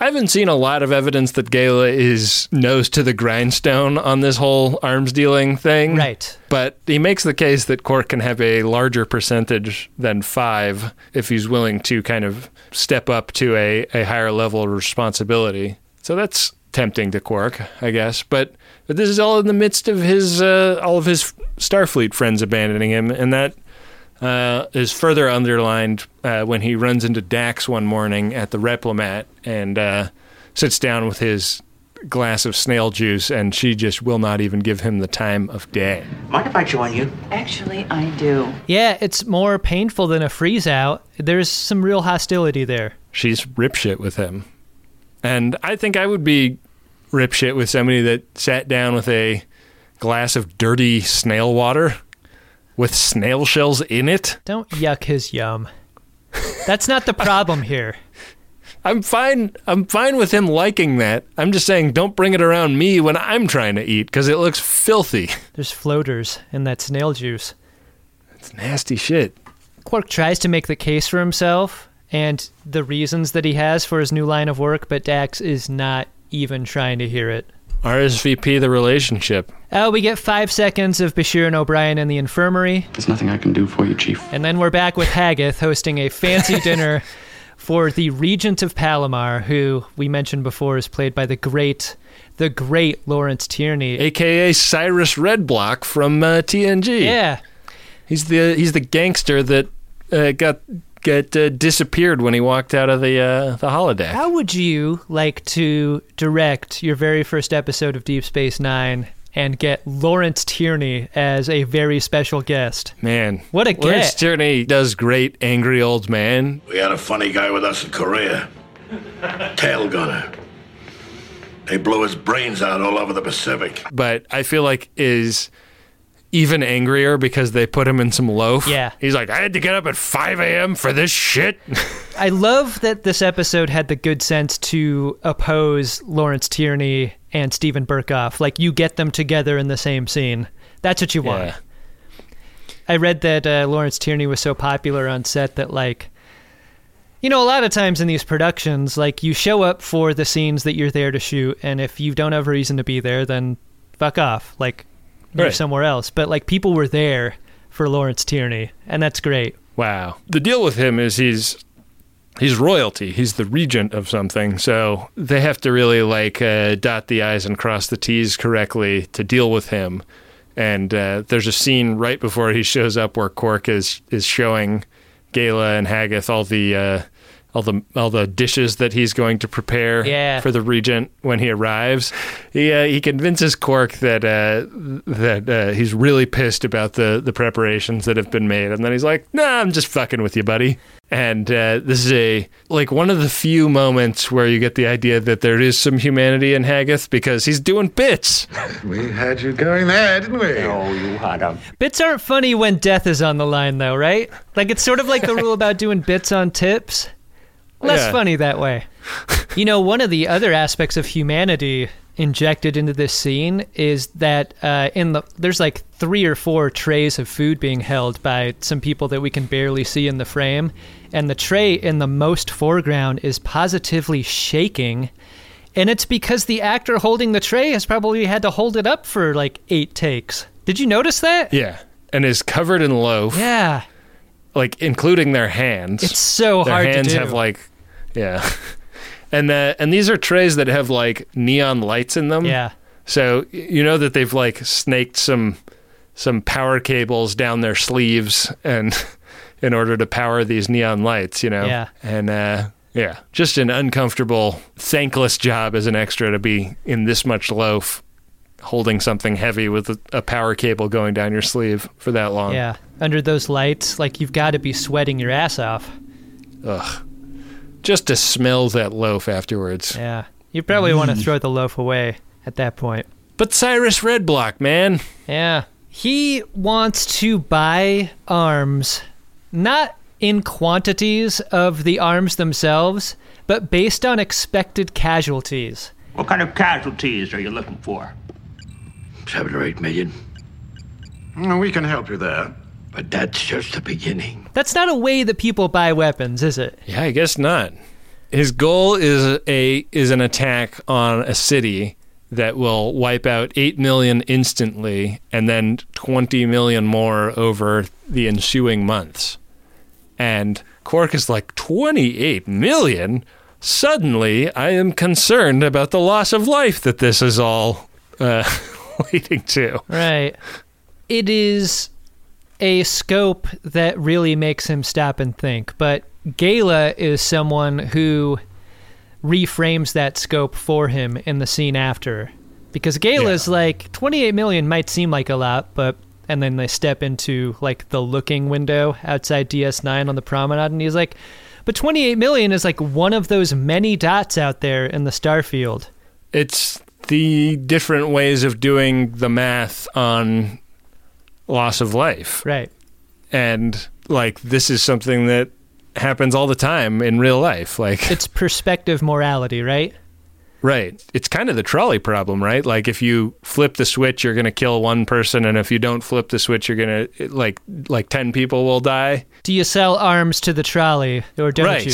I haven't seen a lot of evidence that Gala is nose to the grindstone on this whole arms dealing thing. Right. But he makes the case that Quark can have a larger percentage than five if he's willing to kind of step up to a, a higher level of responsibility. So that's tempting to Quark, I guess. But but this is all in the midst of his uh, all of his Starfleet friends abandoning him, and that Uh, is further underlined uh, when he runs into Dax one morning at the Replimat and uh, sits down with his glass of snail juice, and she just will not even give him the time of day. Mind if I join you? Actually, I do. Yeah, it's more painful than a freeze out. There's some real hostility there. She's ripshit with him. And I think I would be ripshit with somebody that sat down with a glass of dirty snail water with snail shells in it. Don't yuck his yum. That's not the problem here. I'm fine. I'm fine with him liking that. I'm just saying, don't bring it around me when I'm trying to eat, because it looks filthy. There's floaters in that snail juice. It's nasty shit. Quark tries to make the case for himself and the reasons that he has for his new line of work, but Dax is not even trying to hear it. R S V P the relationship. Oh, we get five seconds of Bashir and O'Brien in the infirmary. There's nothing I can do for you, Chief. And then we're back with Haggith hosting a fancy dinner for the Regent of Palomar, who we mentioned before is played by the great, the great Lawrence Tierney. A K A Cyrus Redblock from uh, T N G. Yeah. He's the he's the gangster that uh, got got uh, disappeared when he walked out of the uh, the holodeck. How would you like to direct your very first episode of Deep Space Nine and get Lawrence Tierney as a very special guest? Man, what a Lawrence get. Tierney does great angry old man. We had a funny guy with us in Korea. Tail gunner. They blew his brains out all over the Pacific. But I feel like is even angrier because they put him in some loaf. Yeah. He's like, I had to get up at five a.m. for this shit. I love that this episode had the good sense to oppose Lawrence Tierney and Steven Berkoff. Like, you get them together in the same scene. That's what you want. Yeah. I read that uh, Lawrence Tierney was so popular on set that, like, you know, a lot of times in these productions, like, you show up for the scenes that you're there to shoot, and if you don't have a reason to be there, then fuck off. Like, move Right. somewhere else. But, like, people were there for Lawrence Tierney, and that's great. Wow. The deal with him is he's he's royalty. He's the regent of something, so they have to really like uh, dot the I's and cross the T's correctly to deal with him. And uh, there's a scene right before he shows up where Quark is is showing Gala and Haggith all the uh, all the all the dishes that he's going to prepare Yeah. for the regent when he arrives. He uh, he convinces Quark that uh, that uh, he's really pissed about the the preparations that have been made, and then he's like, "Nah, I'm just fucking with you, buddy." And uh, this is a like one of the few moments where you get the idea that there is some humanity in Haggith because he's doing bits. We had you going there, didn't we? Oh, you had him. Bits aren't funny when death is on the line, though, right? Like, it's sort of like the rule about doing bits on tips. Less Yeah. funny that way. You know, one of the other aspects of humanity injected into this scene is that uh, in the there's like three or four trays of food being held by some people that we can barely see in the frame, and the tray in the most foreground is positively shaking, and it's because the actor holding the tray has probably had to hold it up for like eight takes. Did you notice that? Yeah, and is covered in loaf. Yeah. Like including their hands. It's so their hard to hands do. have like, yeah, and uh, and these are trays that have like neon lights in them. Yeah. So you know that they've like snaked some some power cables down their sleeves and in order to power these neon lights. You know. Yeah. And uh, yeah, just an uncomfortable, thankless job as an extra to be in this much loaf, holding something heavy with a, a power cable going down your sleeve for that long. Yeah. Under those lights, like, you've got to be sweating your ass off. Ugh. Just to smell that loaf afterwards. Yeah. You probably want to throw the loaf away at that point. But Cyrus Redblock, man. Yeah. He wants to buy arms, not in quantities of the arms themselves, but based on expected casualties. What kind of casualties are you looking for? Seven or eight million. Well, we can help you there. But that's just the beginning. That's not a way that people buy weapons, is it? Yeah, I guess not. His goal is a is an attack on a city that will wipe out eight million instantly and then twenty million more over the ensuing months. And Quark is like, twenty-eight million? Suddenly, I am concerned about the loss of life that this is all uh, leading to. Right. It is a scope that really makes him stop and think. But Gala is someone who reframes that scope for him in the scene after. Because Gala's yeah. like, twenty-eight million might seem like a lot, but... And then they step into, like, the looking window outside D S nine on the promenade, and he's like, but twenty-eight million is, like, one of those many dots out there in the starfield. It's the different ways of doing the math on loss of life. Right. And, like, this is something that happens all the time in real life. Like, it's perspective morality, right? Right. It's kind of the trolley problem, right? Like, if you flip the switch, you're going to kill one person, and if you don't flip the switch, you're going to, like, like ten people will die. Do you sell arms to the trolley, or don't right. you?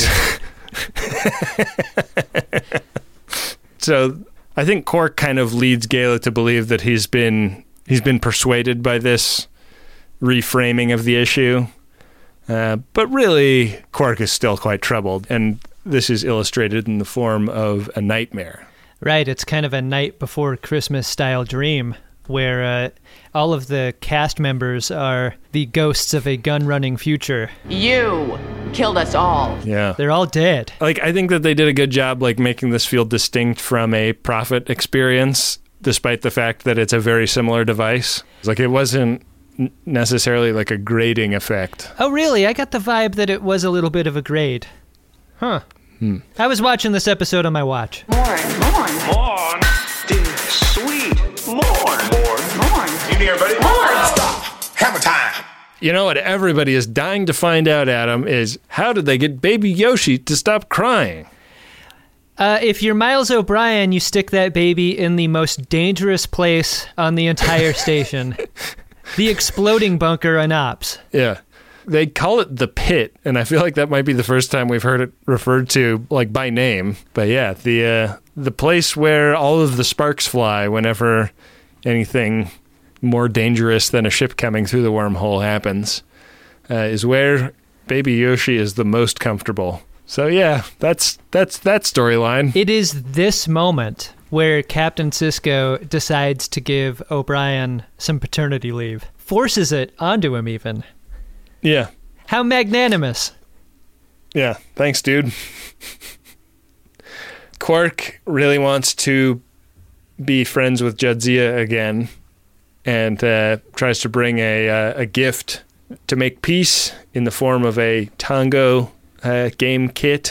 So, I think Quark kind of leads Gala to believe that he's been he's been persuaded by this reframing of the issue. Uh, but really, Quark is still quite troubled, and this is illustrated in the form of a nightmare. Right, it's kind of a night before Christmas style dream where uh, all of the cast members are the ghosts of a gun-running future. You killed us all. Yeah. They're all dead. Like, I think that they did a good job, like, making this feel distinct from a Prophet experience, despite the fact that it's a very similar device. Like, it wasn't necessarily like a grading effect. Oh, really? I got the vibe that it was a little bit of a grade. Huh. Hmm. I was watching this episode on my watch. Morn, morn. Morn. Dude, sweet. Morn. Morn. Morn. You need everybody? Morn. Stop. Hammer time. You know what everybody is dying to find out, Adam, is how did they get Baby Yoshi to stop crying? Uh, if you're Miles O'Brien, you stick that baby in the most dangerous place on the entire station. The exploding bunker on Ops. Yeah. They call it the pit, and I feel like that might be the first time we've heard it referred to, like, by name. But yeah, the uh, the place where all of the sparks fly whenever anything more dangerous than a ship coming through the wormhole happens uh, is where Baby Yoshi is the most comfortable. So yeah, that's that's that storyline. It is this moment where Captain Sisko decides to give O'Brien some paternity leave. Forces it onto him, even. Yeah. How magnanimous. Yeah, thanks, dude. Quark really wants to be friends with Jadzia again and uh, tries to bring a uh, a gift to make peace in the form of a Tango uh, game kit.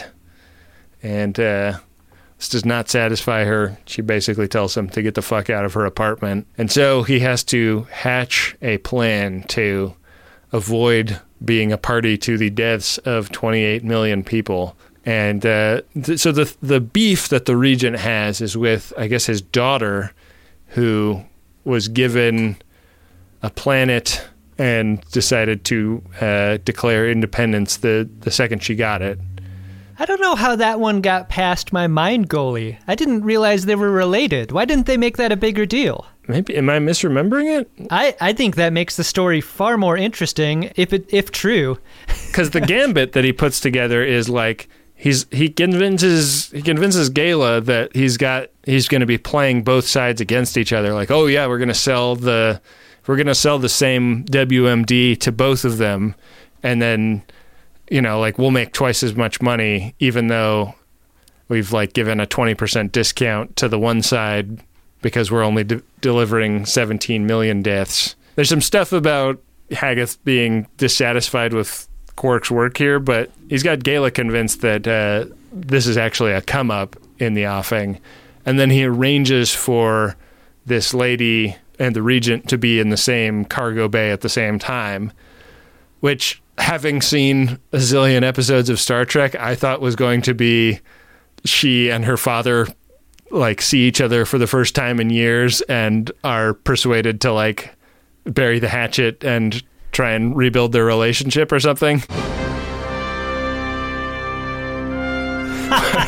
And uh, this does not satisfy her. She basically tells him to get the fuck out of her apartment. And so he has to hatch a plan to avoid being a party to the deaths of twenty-eight million people. And uh, th- so the the beef that the Regent has is with, I guess, his daughter, who was given a planet and decided to uh, declare independence the, the second she got it. I don't know how that one got past my mind, goalie. I didn't realize they were related. Why didn't they make that a bigger deal? Maybe, am I misremembering it? I, I think that makes the story far more interesting, if it if true. Because the gambit that he puts together is like he's he convinces he convinces Gala that he's got he's going to be playing both sides against each other. Like, oh yeah, we're going to sell the we're going to sell the same W M D to both of them, and then, you know, like, we'll make twice as much money, even though we've, like, given a twenty percent discount to the one side because we're only de- delivering seventeen million deaths. There's some stuff about Haggoth being dissatisfied with Quark's work here, but he's got Gala convinced that uh, this is actually a come-up in the offing. And then he arranges for this lady and the Regent to be in the same cargo bay at the same time, which, having seen a zillion episodes of Star Trek, I thought was going to be she and her father, like, see each other for the first time in years and are persuaded to, like, bury the hatchet and try and rebuild their relationship or something.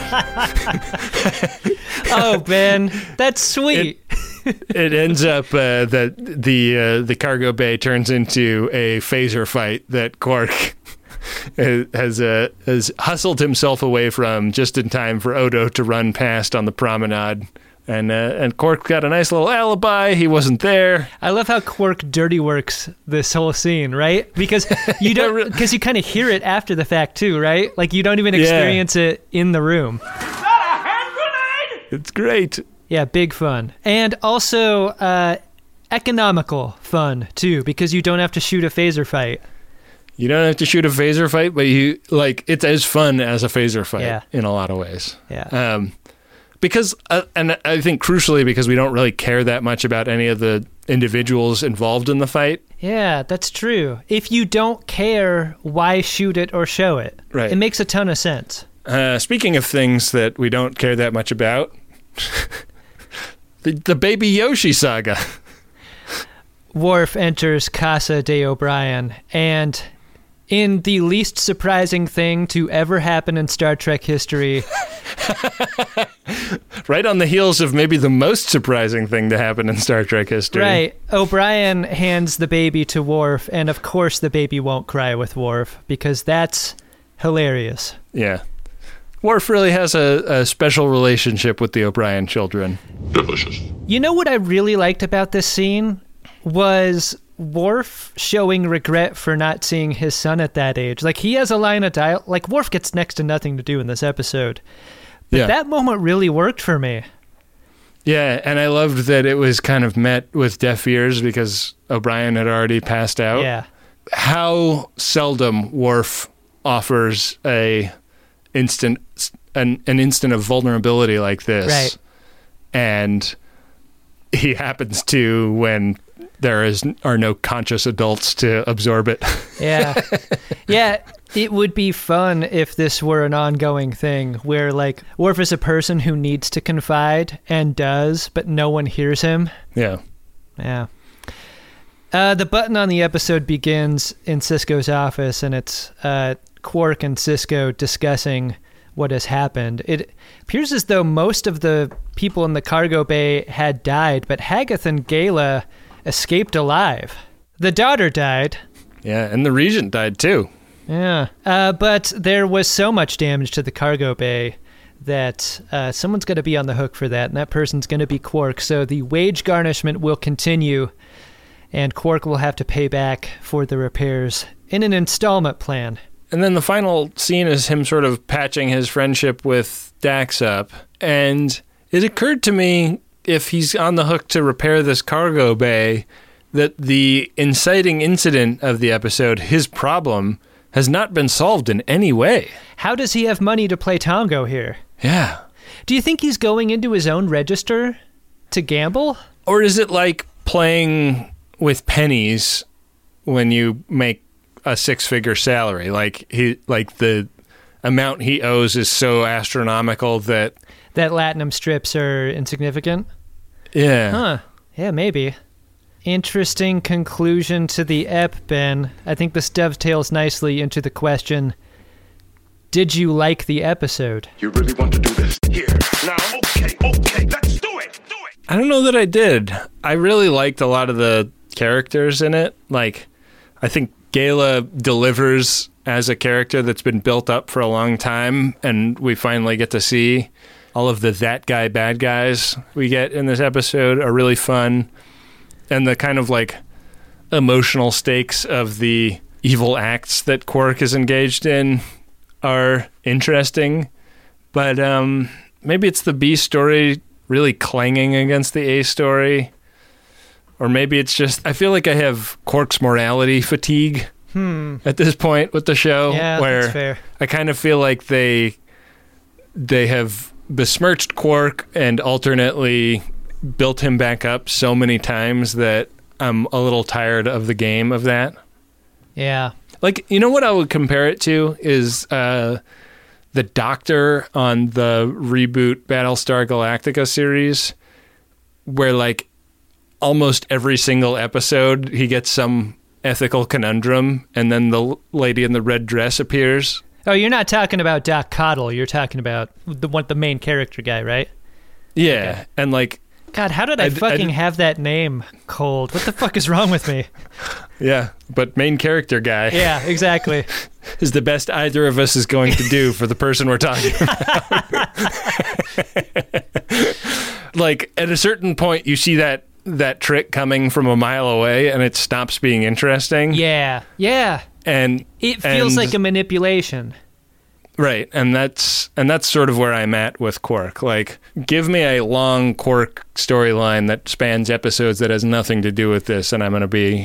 Oh, Ben, that's sweet. It, it ends up uh, that the uh, the cargo bay turns into a phaser fight that Quark has uh, has hustled himself away from just in time for Odo to run past on the promenade. And uh, and Quark got a nice little alibi. He wasn't there. I love how Quark dirty works this whole scene, right? Because you don't, because you kind of hear it after the fact too, right? Like you don't even experience yeah. it in the room. Is that a hand grenade? It's great. Yeah, big fun, and also uh, economical fun too, because you don't have to shoot a phaser fight. You don't have to shoot a phaser fight, but you like it's as fun as a phaser fight yeah. in a lot of ways. Yeah. Um, Because, uh, and I think crucially, because we don't really care that much about any of the individuals involved in the fight. Yeah, that's true. If you don't care, why shoot it or show it? Right. It makes a ton of sense. Uh, speaking of things that we don't care that much about, the, the Baby Yoshi saga. Worf enters Casa de O'Brien, and in the least surprising thing to ever happen in Star Trek history... Right on the heels of maybe the most surprising thing to happen in Star Trek history. Right. O'Brien hands the baby to Worf, and of course the baby won't cry with Worf, because that's hilarious. Yeah. Worf really has a, a special relationship with the O'Brien children. Delicious. You know what I really liked about this scene? Was Worf showing regret for not seeing his son at that age. Like, he has a line of dialogue. Like, Worf gets next to nothing to do in this episode. But yeah. that moment really worked for me. Yeah, and I loved that it was kind of met with deaf ears because O'Brien had already passed out. Yeah. How seldom Worf offers a instant an, an instant of vulnerability like this. Right. And he happens to when there is are no conscious adults to absorb it. Yeah. Yeah. It would be fun if this were an ongoing thing where, like, Worf is a person who needs to confide and does, but no one hears him. Yeah. Yeah. Uh, the button on the episode begins in Sisko's office, and it's uh, Quark and Sisko discussing what has happened. It appears as though most of the people in the cargo bay had died, but Hagath and Gala escaped alive. The daughter died. Yeah, and the Regent died too. Yeah, uh, but there was so much damage to the cargo bay that uh, someone's going to be on the hook for that, and that person's going to be Quark. So the wage garnishment will continue, and Quark will have to pay back for the repairs in an installment plan. And then the final scene is him sort of patching his friendship with Dax up. And it occurred to me, if he's on the hook to repair this cargo bay, that the inciting incident of the episode, his problem, has not been solved in any way. How does he have money to play Tongo here? Yeah. Do you think he's going into his own register to gamble? Or is it like playing with pennies when you make a six-figure salary? Like he, like the amount he owes is so astronomical that... That Latinum strips are insignificant? Yeah. Huh. Yeah, maybe. Interesting conclusion to the ep, Ben. I think this dovetails nicely into the question, did you like the episode? You really want to do this? Here, now, okay, okay, let's do it, do it! I don't know that I did. I really liked a lot of the characters in it. Like, I think Gala delivers as a character that's been built up for a long time, and we finally get to see all of the that guy bad guys we get in this episode are really fun. And the kind of like emotional stakes of the evil acts that Quark is engaged in are interesting. But um, maybe it's the B story really clanging against the A story. Or maybe it's just, I feel like I have Quark's morality fatigue hmm. at this point with the show. Yeah, where that's fair. I kind of feel like they they have besmirched Quark and alternately built him back up so many times that I'm a little tired of the game of that. Yeah. Like, you know what I would compare it to is uh, the Doctor on the reboot Battlestar Galactica series, where, like, almost every single episode he gets some ethical conundrum, and then the lady in the red dress appears Oh, you're not talking about Doc Coddle. You're talking about the one, the main character guy, right? Yeah, okay. And like... God, how did I, I fucking I have that name cold? What the fuck is wrong with me? Yeah, but main character guy. Yeah, exactly. Is the best either of us is going to do for the person we're talking about. Like, at a certain point, you see that that trick coming from a mile away, and it stops being interesting. Yeah, yeah. And it feels and, like a manipulation. Right, and that's and that's sort of where I'm at with Quark. Like, give me a long Quark storyline that spans episodes that has nothing to do with this, and I'm going to be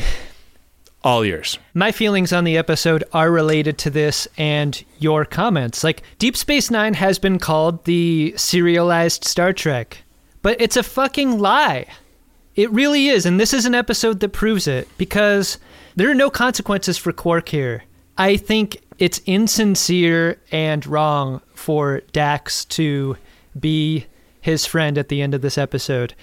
all ears. My feelings on the episode are related to this and your comments. Like, Deep Space Nine has been called the serialized Star Trek, but it's a fucking lie. It really is, and this is an episode that proves it, because there are no consequences for Quark here. I think it's insincere and wrong for Dax to be his friend at the end of this episode.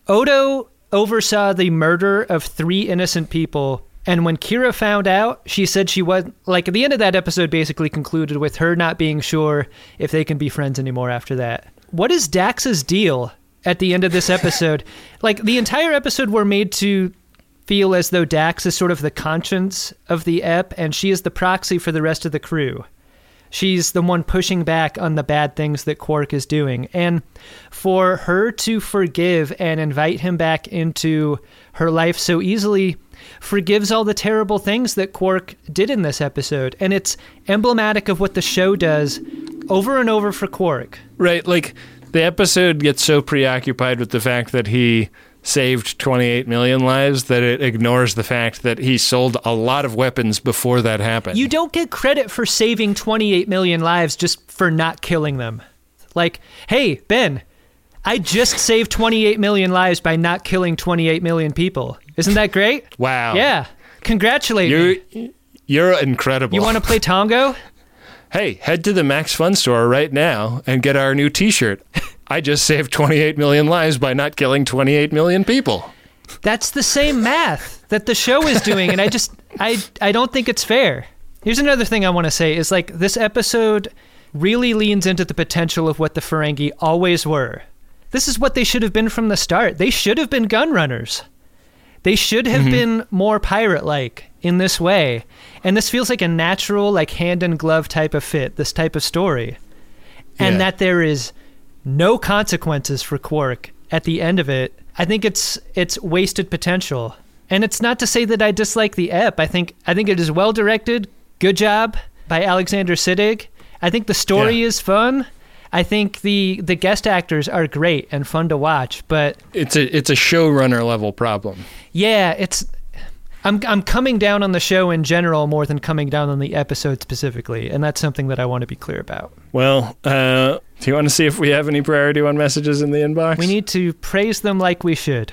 Odo oversaw the murder of three innocent people, and when Kira found out, she said she was, like, the end of that episode basically concluded with her not being sure if they can be friends anymore after that. What is Dax's deal at the end of this episode? Like, the entire episode were made to feel as though Dax is sort of the conscience of the ep, and she is the proxy for the rest of the crew. She's the one pushing back on the bad things that Quark is doing. And for her to forgive and invite him back into her life so easily forgives all the terrible things that Quark did in this episode. And it's emblematic of what the show does over and over for Quark. Right, like, the episode gets so preoccupied with the fact that he saved twenty-eight million lives that it ignores the fact that he sold a lot of weapons before that happened. You don't get credit for saving twenty-eight million lives just for not killing them. Like, hey, Ben, I just saved twenty-eight million lives by not killing twenty-eight million people. Isn't that great? Wow. Yeah. Congratulate you're, me. You're incredible. You want to play Tongo? Hey, head to the Max Fun store right now and get our new t-shirt. I just saved twenty-eight million lives by not killing twenty-eight million people. That's the same math that the show is doing, and I just, I, I don't think it's fair. Here's another thing I want to say is, like, this episode really leans into the potential of what the Ferengi always were. This is what they should have been from the start. They should have been gun runners. They should have mm-hmm. been more pirate-like in this way. And this feels like a natural, like, hand-in-glove type of fit, this type of story. And yeah. that there is no consequences for Quark at the end of it. I think it's it's wasted potential. And it's not to say that I dislike the ep. I think I think it is well directed. Good job by Alexander Siddig. I think the story yeah. is fun. I think the the guest actors are great and fun to watch, but it's a it's a showrunner level problem. Yeah, it's I'm I'm coming down on the show in general more than coming down on the episode specifically, and that's something that I want to be clear about. Well, uh, do you want to see if we have any priority one messages in the inbox? We need to praise them like we should.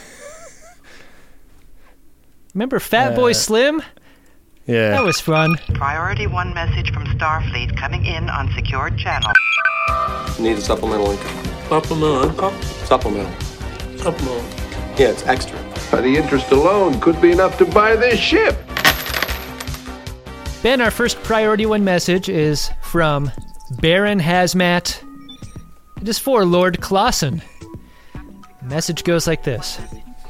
Remember Fatboy uh, Slim? Yeah. That was fun. Priority one message from Starfleet coming in on secured channel. Need a supplemental income. Supplemental income? Supplemental. Supplemental. Yeah, it's extra. But the interest alone could be enough to buy this ship. Ben, our first priority one message is from Baron Hazmat. It is for Lord Clausen. The message goes like this.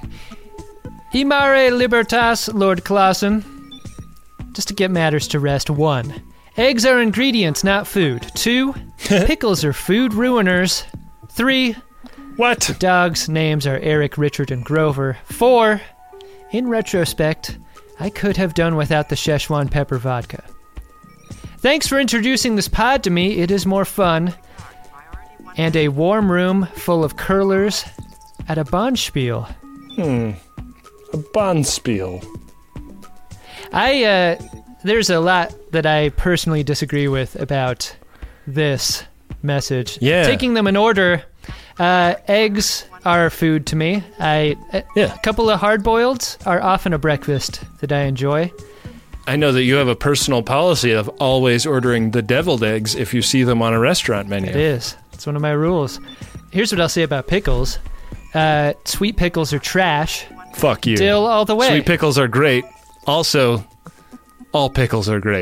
Imare libertas, Lord Clausen. Just to get matters to rest, one, eggs are ingredients, not food. Two, pickles are food ruiners. Three, what? The dogs' names are Eric, Richard, and Grover. Four, in retrospect, I could have done without the Szechuan pepper vodka. Thanks for introducing this pod to me. It is more fun. And a warm room full of curlers at a Bonspiel. Hmm. A Bonspiel. I, uh, there's a lot that I personally disagree with about this message. Yeah. Taking them in order, uh, eggs are food to me. I, uh, yeah. A couple of hard-boileds are often a breakfast that I enjoy. I know that you have a personal policy of always ordering the deviled eggs if you see them on a restaurant menu. It is. It's one of my rules. Here's what I'll say about pickles. Uh, sweet pickles are trash. Fuck you. Dill all the way. Sweet pickles are great. Also, all pickles are great.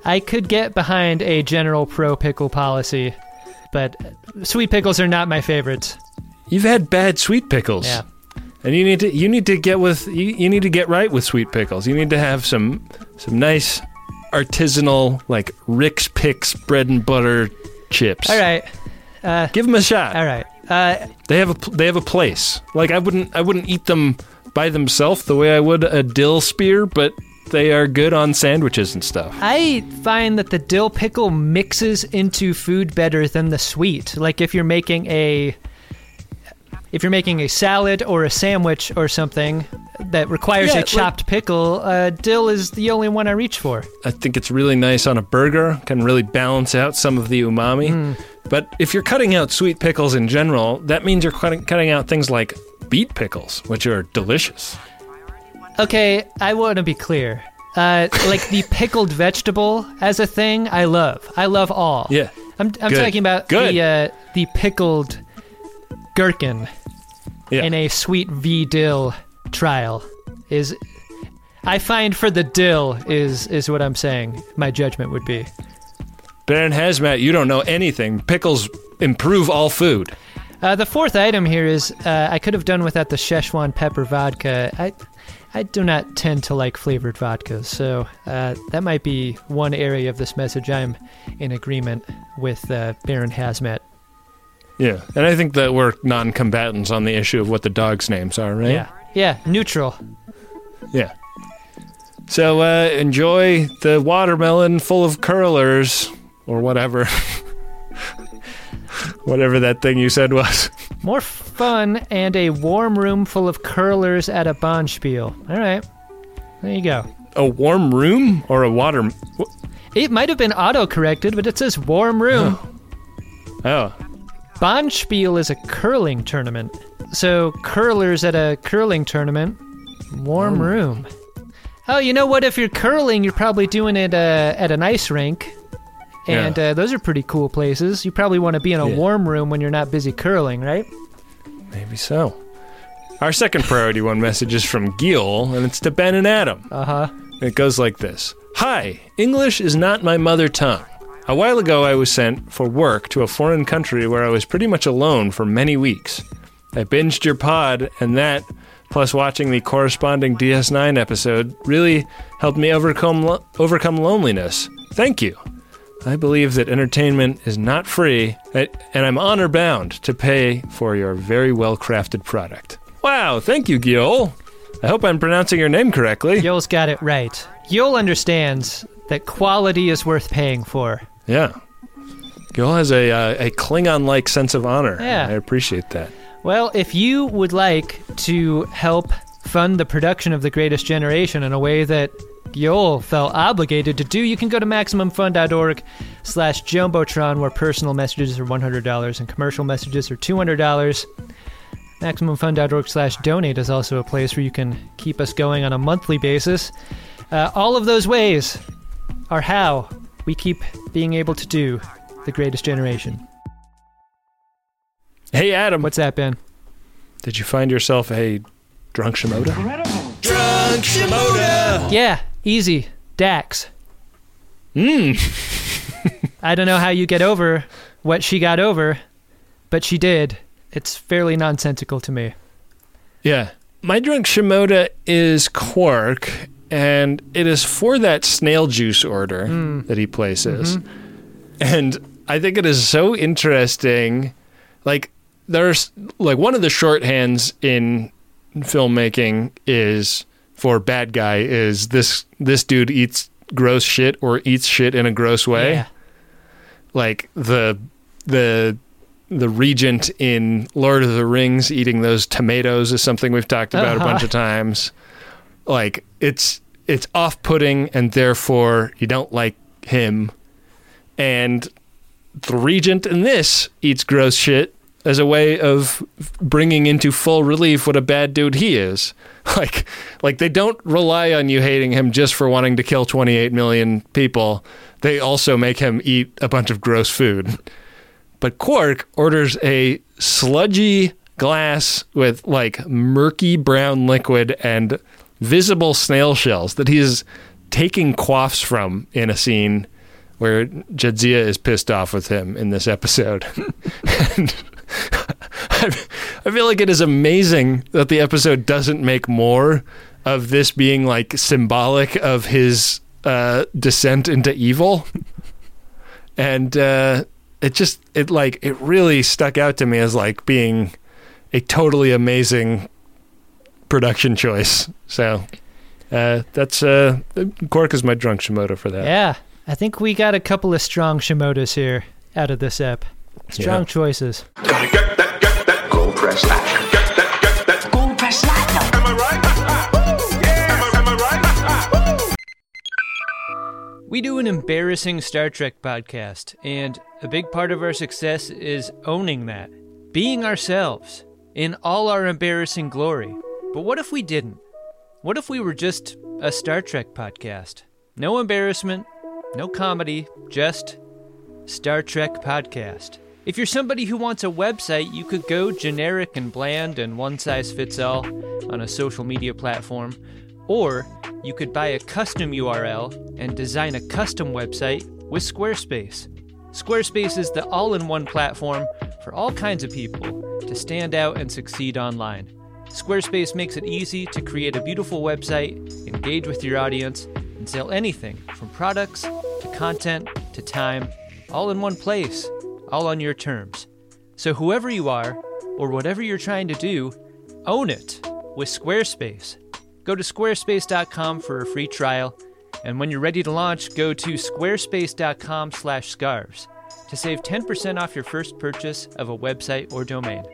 I could get behind a general pro pickle policy, but sweet pickles are not my favorites. You've had bad sweet pickles. Yeah. And you need to you need to get with you, you need to get right with sweet pickles. You need to have some some nice artisanal like Rick's Picks bread and butter chips. All right. Uh, Give them a shot. All right. Uh, they have a they have a place. Like I wouldn't I wouldn't eat them by themselves the way I would a dill spear, but they are good on sandwiches and stuff. I find that the dill pickle mixes into food better than the sweet. Like if you're making a if you're making a salad or a sandwich or something that requires Yeah, a chopped like, pickle, uh, dill is the only one I reach for. I think it's really nice on a burger. Can really balance out some of the umami. Mm. But if you're cutting out sweet pickles in general, that means you're cutting, cutting out things like beet pickles, which are delicious. Okay, I want to be clear. Uh, like the pickled vegetable as a thing, I love. I love all. Yeah. I'm I'm Good. talking about Good. the uh, the pickled gherkin yeah. in a sweet V dill trial is I find for the dill is is what I'm saying. My judgment would be. Baron Hazmat, you don't know anything. Pickles improve all food. Uh, the fourth item here is uh, I could have done without the Szechuan pepper vodka. I I do not tend to like flavored vodkas, so uh, that might be one area of this message I'm in agreement with uh, Baron Hazmat. Yeah, and I think that we're non-combatants on the issue of what the dogs' names are, right? Yeah, yeah, neutral. Yeah. So uh, enjoy the watermelon full of curlers, or whatever. Whatever that thing you said was. More fun and a warm room full of curlers at a Bonspiel. All right. There you go. A warm room or a water... It might have been auto-corrected, but it says warm room. Oh. oh. Bonspiel is a curling tournament. So curlers at a curling tournament, warm oh. room. Oh, you know what? If you're curling, you're probably doing it uh, at an ice rink. And yeah. uh, those are pretty cool places. You probably want to be in a yeah. warm room when you're not busy curling, right? Maybe so. Our second priority one message is from Gil, and it's to Ben and Adam. Uh-huh. It goes like this. Hi, English is not my mother tongue. A while ago, I was sent for work to a foreign country where I was pretty much alone for many weeks. I binged your pod, and that, plus watching the corresponding D S nine episode, really helped me overcome lo- overcome loneliness. Thank you. I believe that entertainment is not free, and I'm honor-bound to pay for your very well-crafted product. Wow, thank you, Gil. I hope I'm pronouncing your name correctly. Gil's got it right. Gil understands that quality is worth paying for. Yeah. Gil has a, uh, a Klingon-like sense of honor. Yeah. I appreciate that. Well, if you would like to help fund the production of The Greatest Generation in a way that Gil felt obligated to do, you can go to MaximumFun.org slash Jumbotron, where personal messages are one hundred dollars and commercial messages are two hundred dollars. MaximumFun.org slash donate is also a place where you can keep us going on a monthly basis. Uh, all of those ways are how we keep being able to do The Greatest Generation. Hey, Adam. What's that, Ben? Did you find yourself a drunk Shimoda? Drunk Shimoda! Yeah, easy. Dax. Mmm. I don't know how you get over what she got over, but she did. It's fairly nonsensical to me. Yeah. My drunk Shimoda is Quark, and it is for that snail juice order mm. that he places. Mm-hmm. And I think it is so interesting. Like, there's, like, one of the shorthands in filmmaking is, for bad guy, is this this dude eats gross shit or eats shit in a gross way. Yeah. Like, the the... The regent in Lord of the Rings eating those tomatoes is something we've talked about uh-huh. a bunch of times. Like, it's it's off-putting, and therefore you don't like him. And the regent in this eats gross shit as a way of bringing into full relief what a bad dude he is. Like, like they don't rely on you hating him just for wanting to kill twenty-eight million people. They also make him eat a bunch of gross food. But Quark orders a sludgy glass with, like, murky brown liquid and visible snail shells that he is taking quaffs from in a scene. where Jadzia is pissed off with him in this episode. And I, I feel like it is amazing that the episode doesn't make more of this being like symbolic of his uh, descent into evil. And uh, it just, it like, it really stuck out to me as like being a totally amazing production choice. So uh, that's, uh, Quark is my drunk Shimoda for that. Yeah, I think we got a couple of strong Shimodas here out of this ep. Strong yeah. choices. Gotta get that, get that gold press platinum. Get that, get that gold press platinum. Am I right? Woo! Yeah. Am I, am I right? Woo! We do an embarrassing Star Trek podcast, and a big part of our success is owning that. Being ourselves, in all our embarrassing glory. But what if we didn't? What if we were just a Star Trek podcast? No embarrassment, no comedy, just Star Trek podcast. If you're somebody who wants a website, you could go generic and bland and one-size-fits-all on a social media platform, or you could buy a custom U R L and design a custom website with Squarespace. Squarespace is the all-in-one platform for all kinds of people to stand out and succeed online. Squarespace makes it easy to create a beautiful website, engage with your audience, and sell anything from products to content to time, all in one place, all on your terms. So whoever you are, or whatever you're trying to do, own it with Squarespace. Go to squarespace dot com for a free trial, and when you're ready to launch, go to squarespace dot com slash scarves to save ten percent off your first purchase of a website or domain.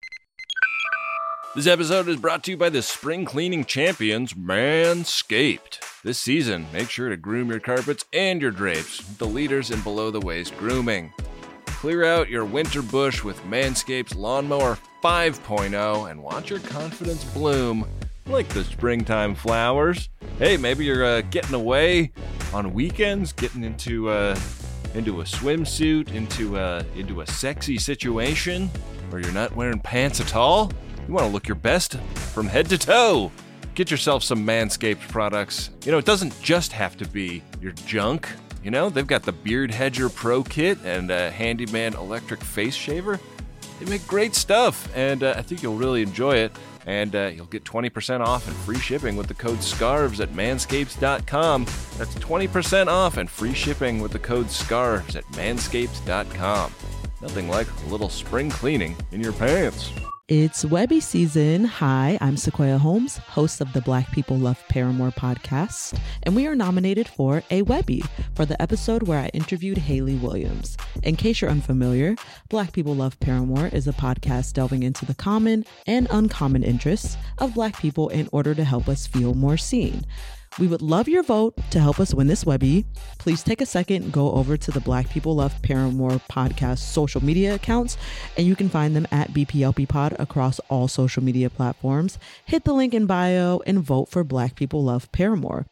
This episode is brought to you by the spring cleaning champions, Manscaped. This season, make sure to groom your carpets and your drapes, the leaders in below-the-waist grooming. Clear out your winter bush with Manscaped's Lawnmower five point oh and watch your confidence bloom like the springtime flowers. Hey, maybe you're uh, getting away on weekends, getting into uh, into a swimsuit, into uh, into a sexy situation, or you're not wearing pants at all. You want to look your best from head to toe. Get yourself some Manscaped products. You know, it doesn't just have to be your junk. You know, they've got the Beard Hedger Pro Kit and uh, Handyman Electric Face Shaver. They make great stuff, and uh, I think you'll really enjoy it. And uh, you'll get twenty percent off and free shipping with the code SCARVES at manscaped dot com. That's twenty percent off and free shipping with the code SCARVES at manscaped dot com. Nothing like a little spring cleaning in your pants. It's Webby season. Hi, I'm Sequoia Holmes, host of the Black People Love Paramore podcast, and we are nominated for a Webby for the episode where I interviewed Hayley Williams. In case you're unfamiliar, Black People Love Paramore is a podcast delving into the common and uncommon interests of Black people in order to help us feel more seen. We would love your vote to help us win this Webby. Please take a second and go over to the Black People Love Paramore podcast social media accounts, and you can find them at B P L P Pod across all social media platforms. Hit the link in bio and vote for Black People Love Paramore.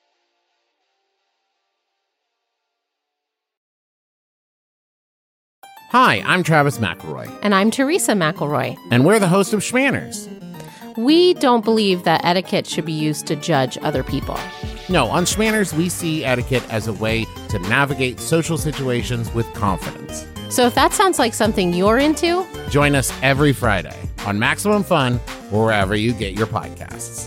Hi, I'm Travis McElroy. And I'm Teresa McElroy. And we're the host of Schmanners. We don't believe that etiquette should be used to judge other people. No, on Schmanners, we see etiquette as a way to navigate social situations with confidence. So if that sounds like something you're into, join us every Friday on Maximum Fun or wherever you get your podcasts.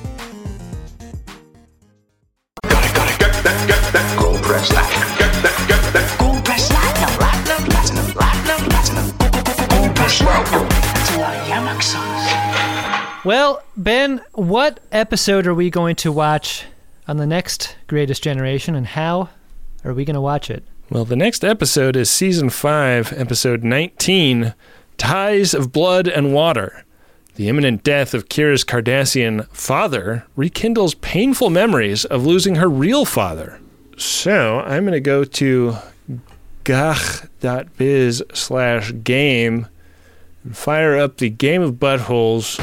Gotta, gotta get that, get that gold press platinum. Get that, get that gold press platinum. Platinum, platinum, platinum, platinum. Gold press platinum. That's a lot of Yamak sauce. Well, Ben, what episode are we going to watch on the next Greatest Generation, and how are we going to watch it? Well, the next episode is Season five, Episode nineteen, Ties of Blood and Water. The imminent death of Kira's Cardassian father rekindles painful memories of losing her real father. So, I'm going to go to gach.biz slash game and fire up the Game of Buttholes,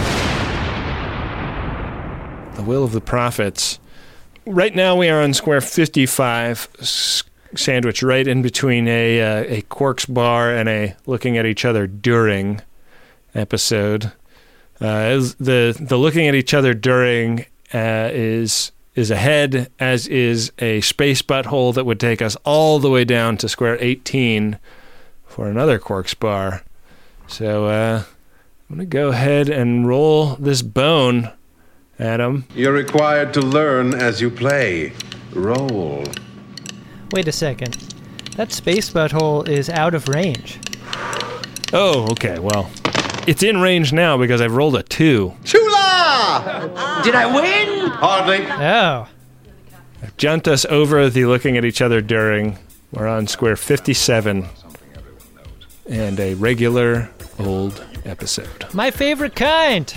The Will of the Prophets. Right now we are on square fifty-five, s- sandwiched right in between a uh, a Quark's bar and a looking at each other during episode. Uh, the the looking at each other during uh, is is ahead, as is a space butthole that would take us all the way down to square eighteen for another Quarks bar. So uh, I'm going to go ahead and roll this bone, Adam. You're required to learn as you play. Roll. Wait a second. That space butthole is out of range. Oh, okay. Well, it's in range now because I've rolled a two. Chula! Did I win? Hardly. Oh. I've jumped us over the looking at each other during. We're on square fifty-seven. And a regular old episode. My favorite kind.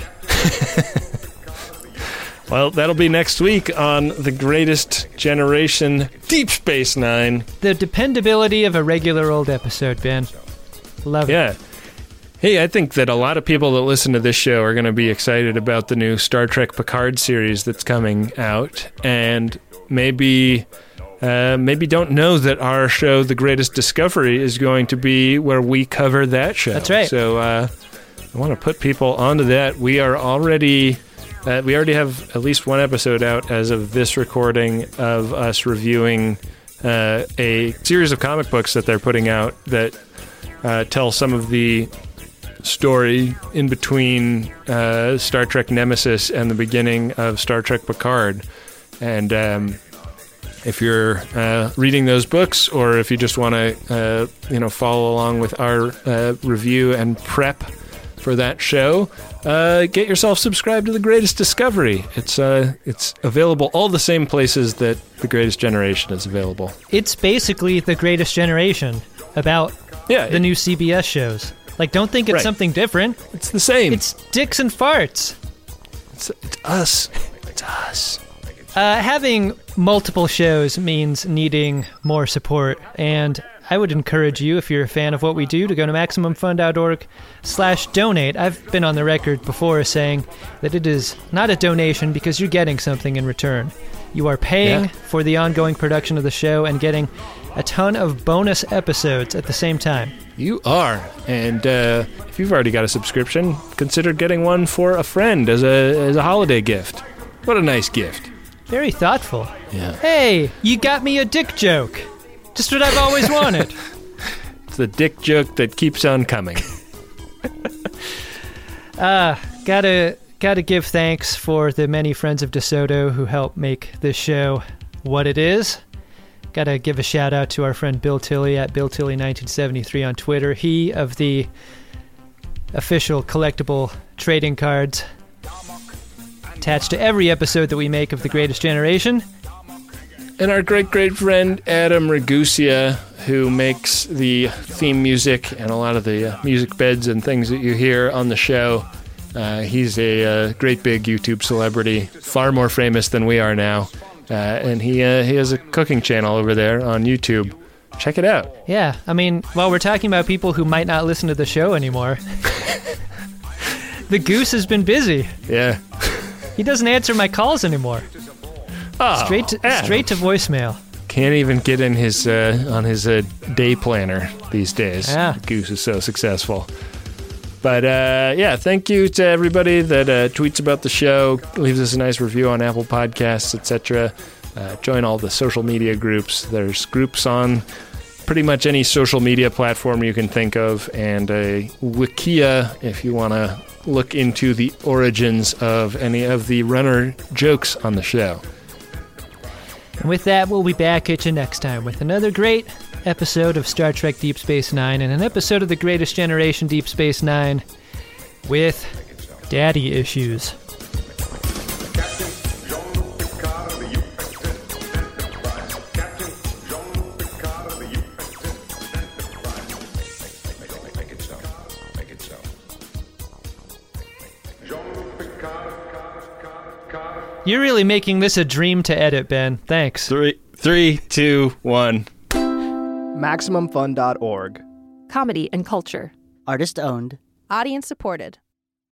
Well, that'll be next week on The Greatest Generation Deep Space Nine. The dependability of a regular old episode, Ben. Love yeah. it. Hey, I think that a lot of people that listen to this show are going to be excited about the new Star Trek Picard series that's coming out, and maybe uh, maybe don't know that our show, The Greatest Discovery, is going to be where we cover that show. That's right. So uh, I want to put people onto that. We are already... Uh, we already have at least one episode out as of this recording of us reviewing uh, a series of comic books that they're putting out that uh, tell some of the story in between uh, Star Trek Nemesis and the beginning of Star Trek Picard. And um, if you're uh, reading those books, or if you just want to uh, you know, follow along with our uh, review and prep for that show, uh, get yourself subscribed to The Greatest Discovery. It's uh, it's available all the same places that The Greatest Generation is available. It's basically The Greatest Generation about yeah, the it, new C B S shows. Like, don't think it's right. something different. It's the same. It's dicks and farts. It's, it's us. It's us. Uh, having multiple shows means needing more support, and I would encourage you, if you're a fan of what we do, to go to MaximumFun.org slash donate. I've been on the record before saying that it is not a donation because you're getting something in return. You are paying yeah. for the ongoing production of the show and getting a ton of bonus episodes at the same time. You are. And uh, if you've already got a subscription, consider getting one for a friend as a as a holiday gift. What a nice gift. Very thoughtful. Yeah. Hey, you got me a dick joke. Just what I've always wanted. It's the dick joke that keeps on coming. uh, gotta gotta give thanks for the many friends of DeSoto who helped make this show what it is. Gotta give a shout out to our friend Bill Tilley at Bill Tilley nineteen seventy-three on Twitter. He of the official collectible trading cards attached to every episode that we make of The Greatest Generation. And our great, great friend Adam Ragusia, who makes the theme music and a lot of the uh, music beds and things that you hear on the show. Uh, he's a uh, great big YouTube celebrity, far more famous than we are now. Uh, and he uh, he has a cooking channel over there on YouTube. Check it out. Yeah, I mean, while we're talking about people who might not listen to the show anymore, the goose has been busy. Yeah. He doesn't answer my calls anymore. Oh, straight to, Adam. straight to voicemail. Can't even get in his uh, on his uh, day planner these days. Yeah. Goose is so successful. But uh, yeah, thank you to everybody that uh, tweets about the show, leaves us a nice review on Apple Podcasts, et cetera. Uh, join all the social media groups. There's groups on pretty much any social media platform you can think of, and a Wikia if you want to look into the origins of any of the runner jokes on the show. And with that, we'll be back at you next time with another great episode of Star Trek Deep Space Nine and an episode of The Greatest Generation Deep Space Nine with daddy issues. You're really making this a dream to edit, Ben. Thanks. Three, three, two, one. Maximum Fun dot org. Comedy and culture. Artist owned. Audience supported.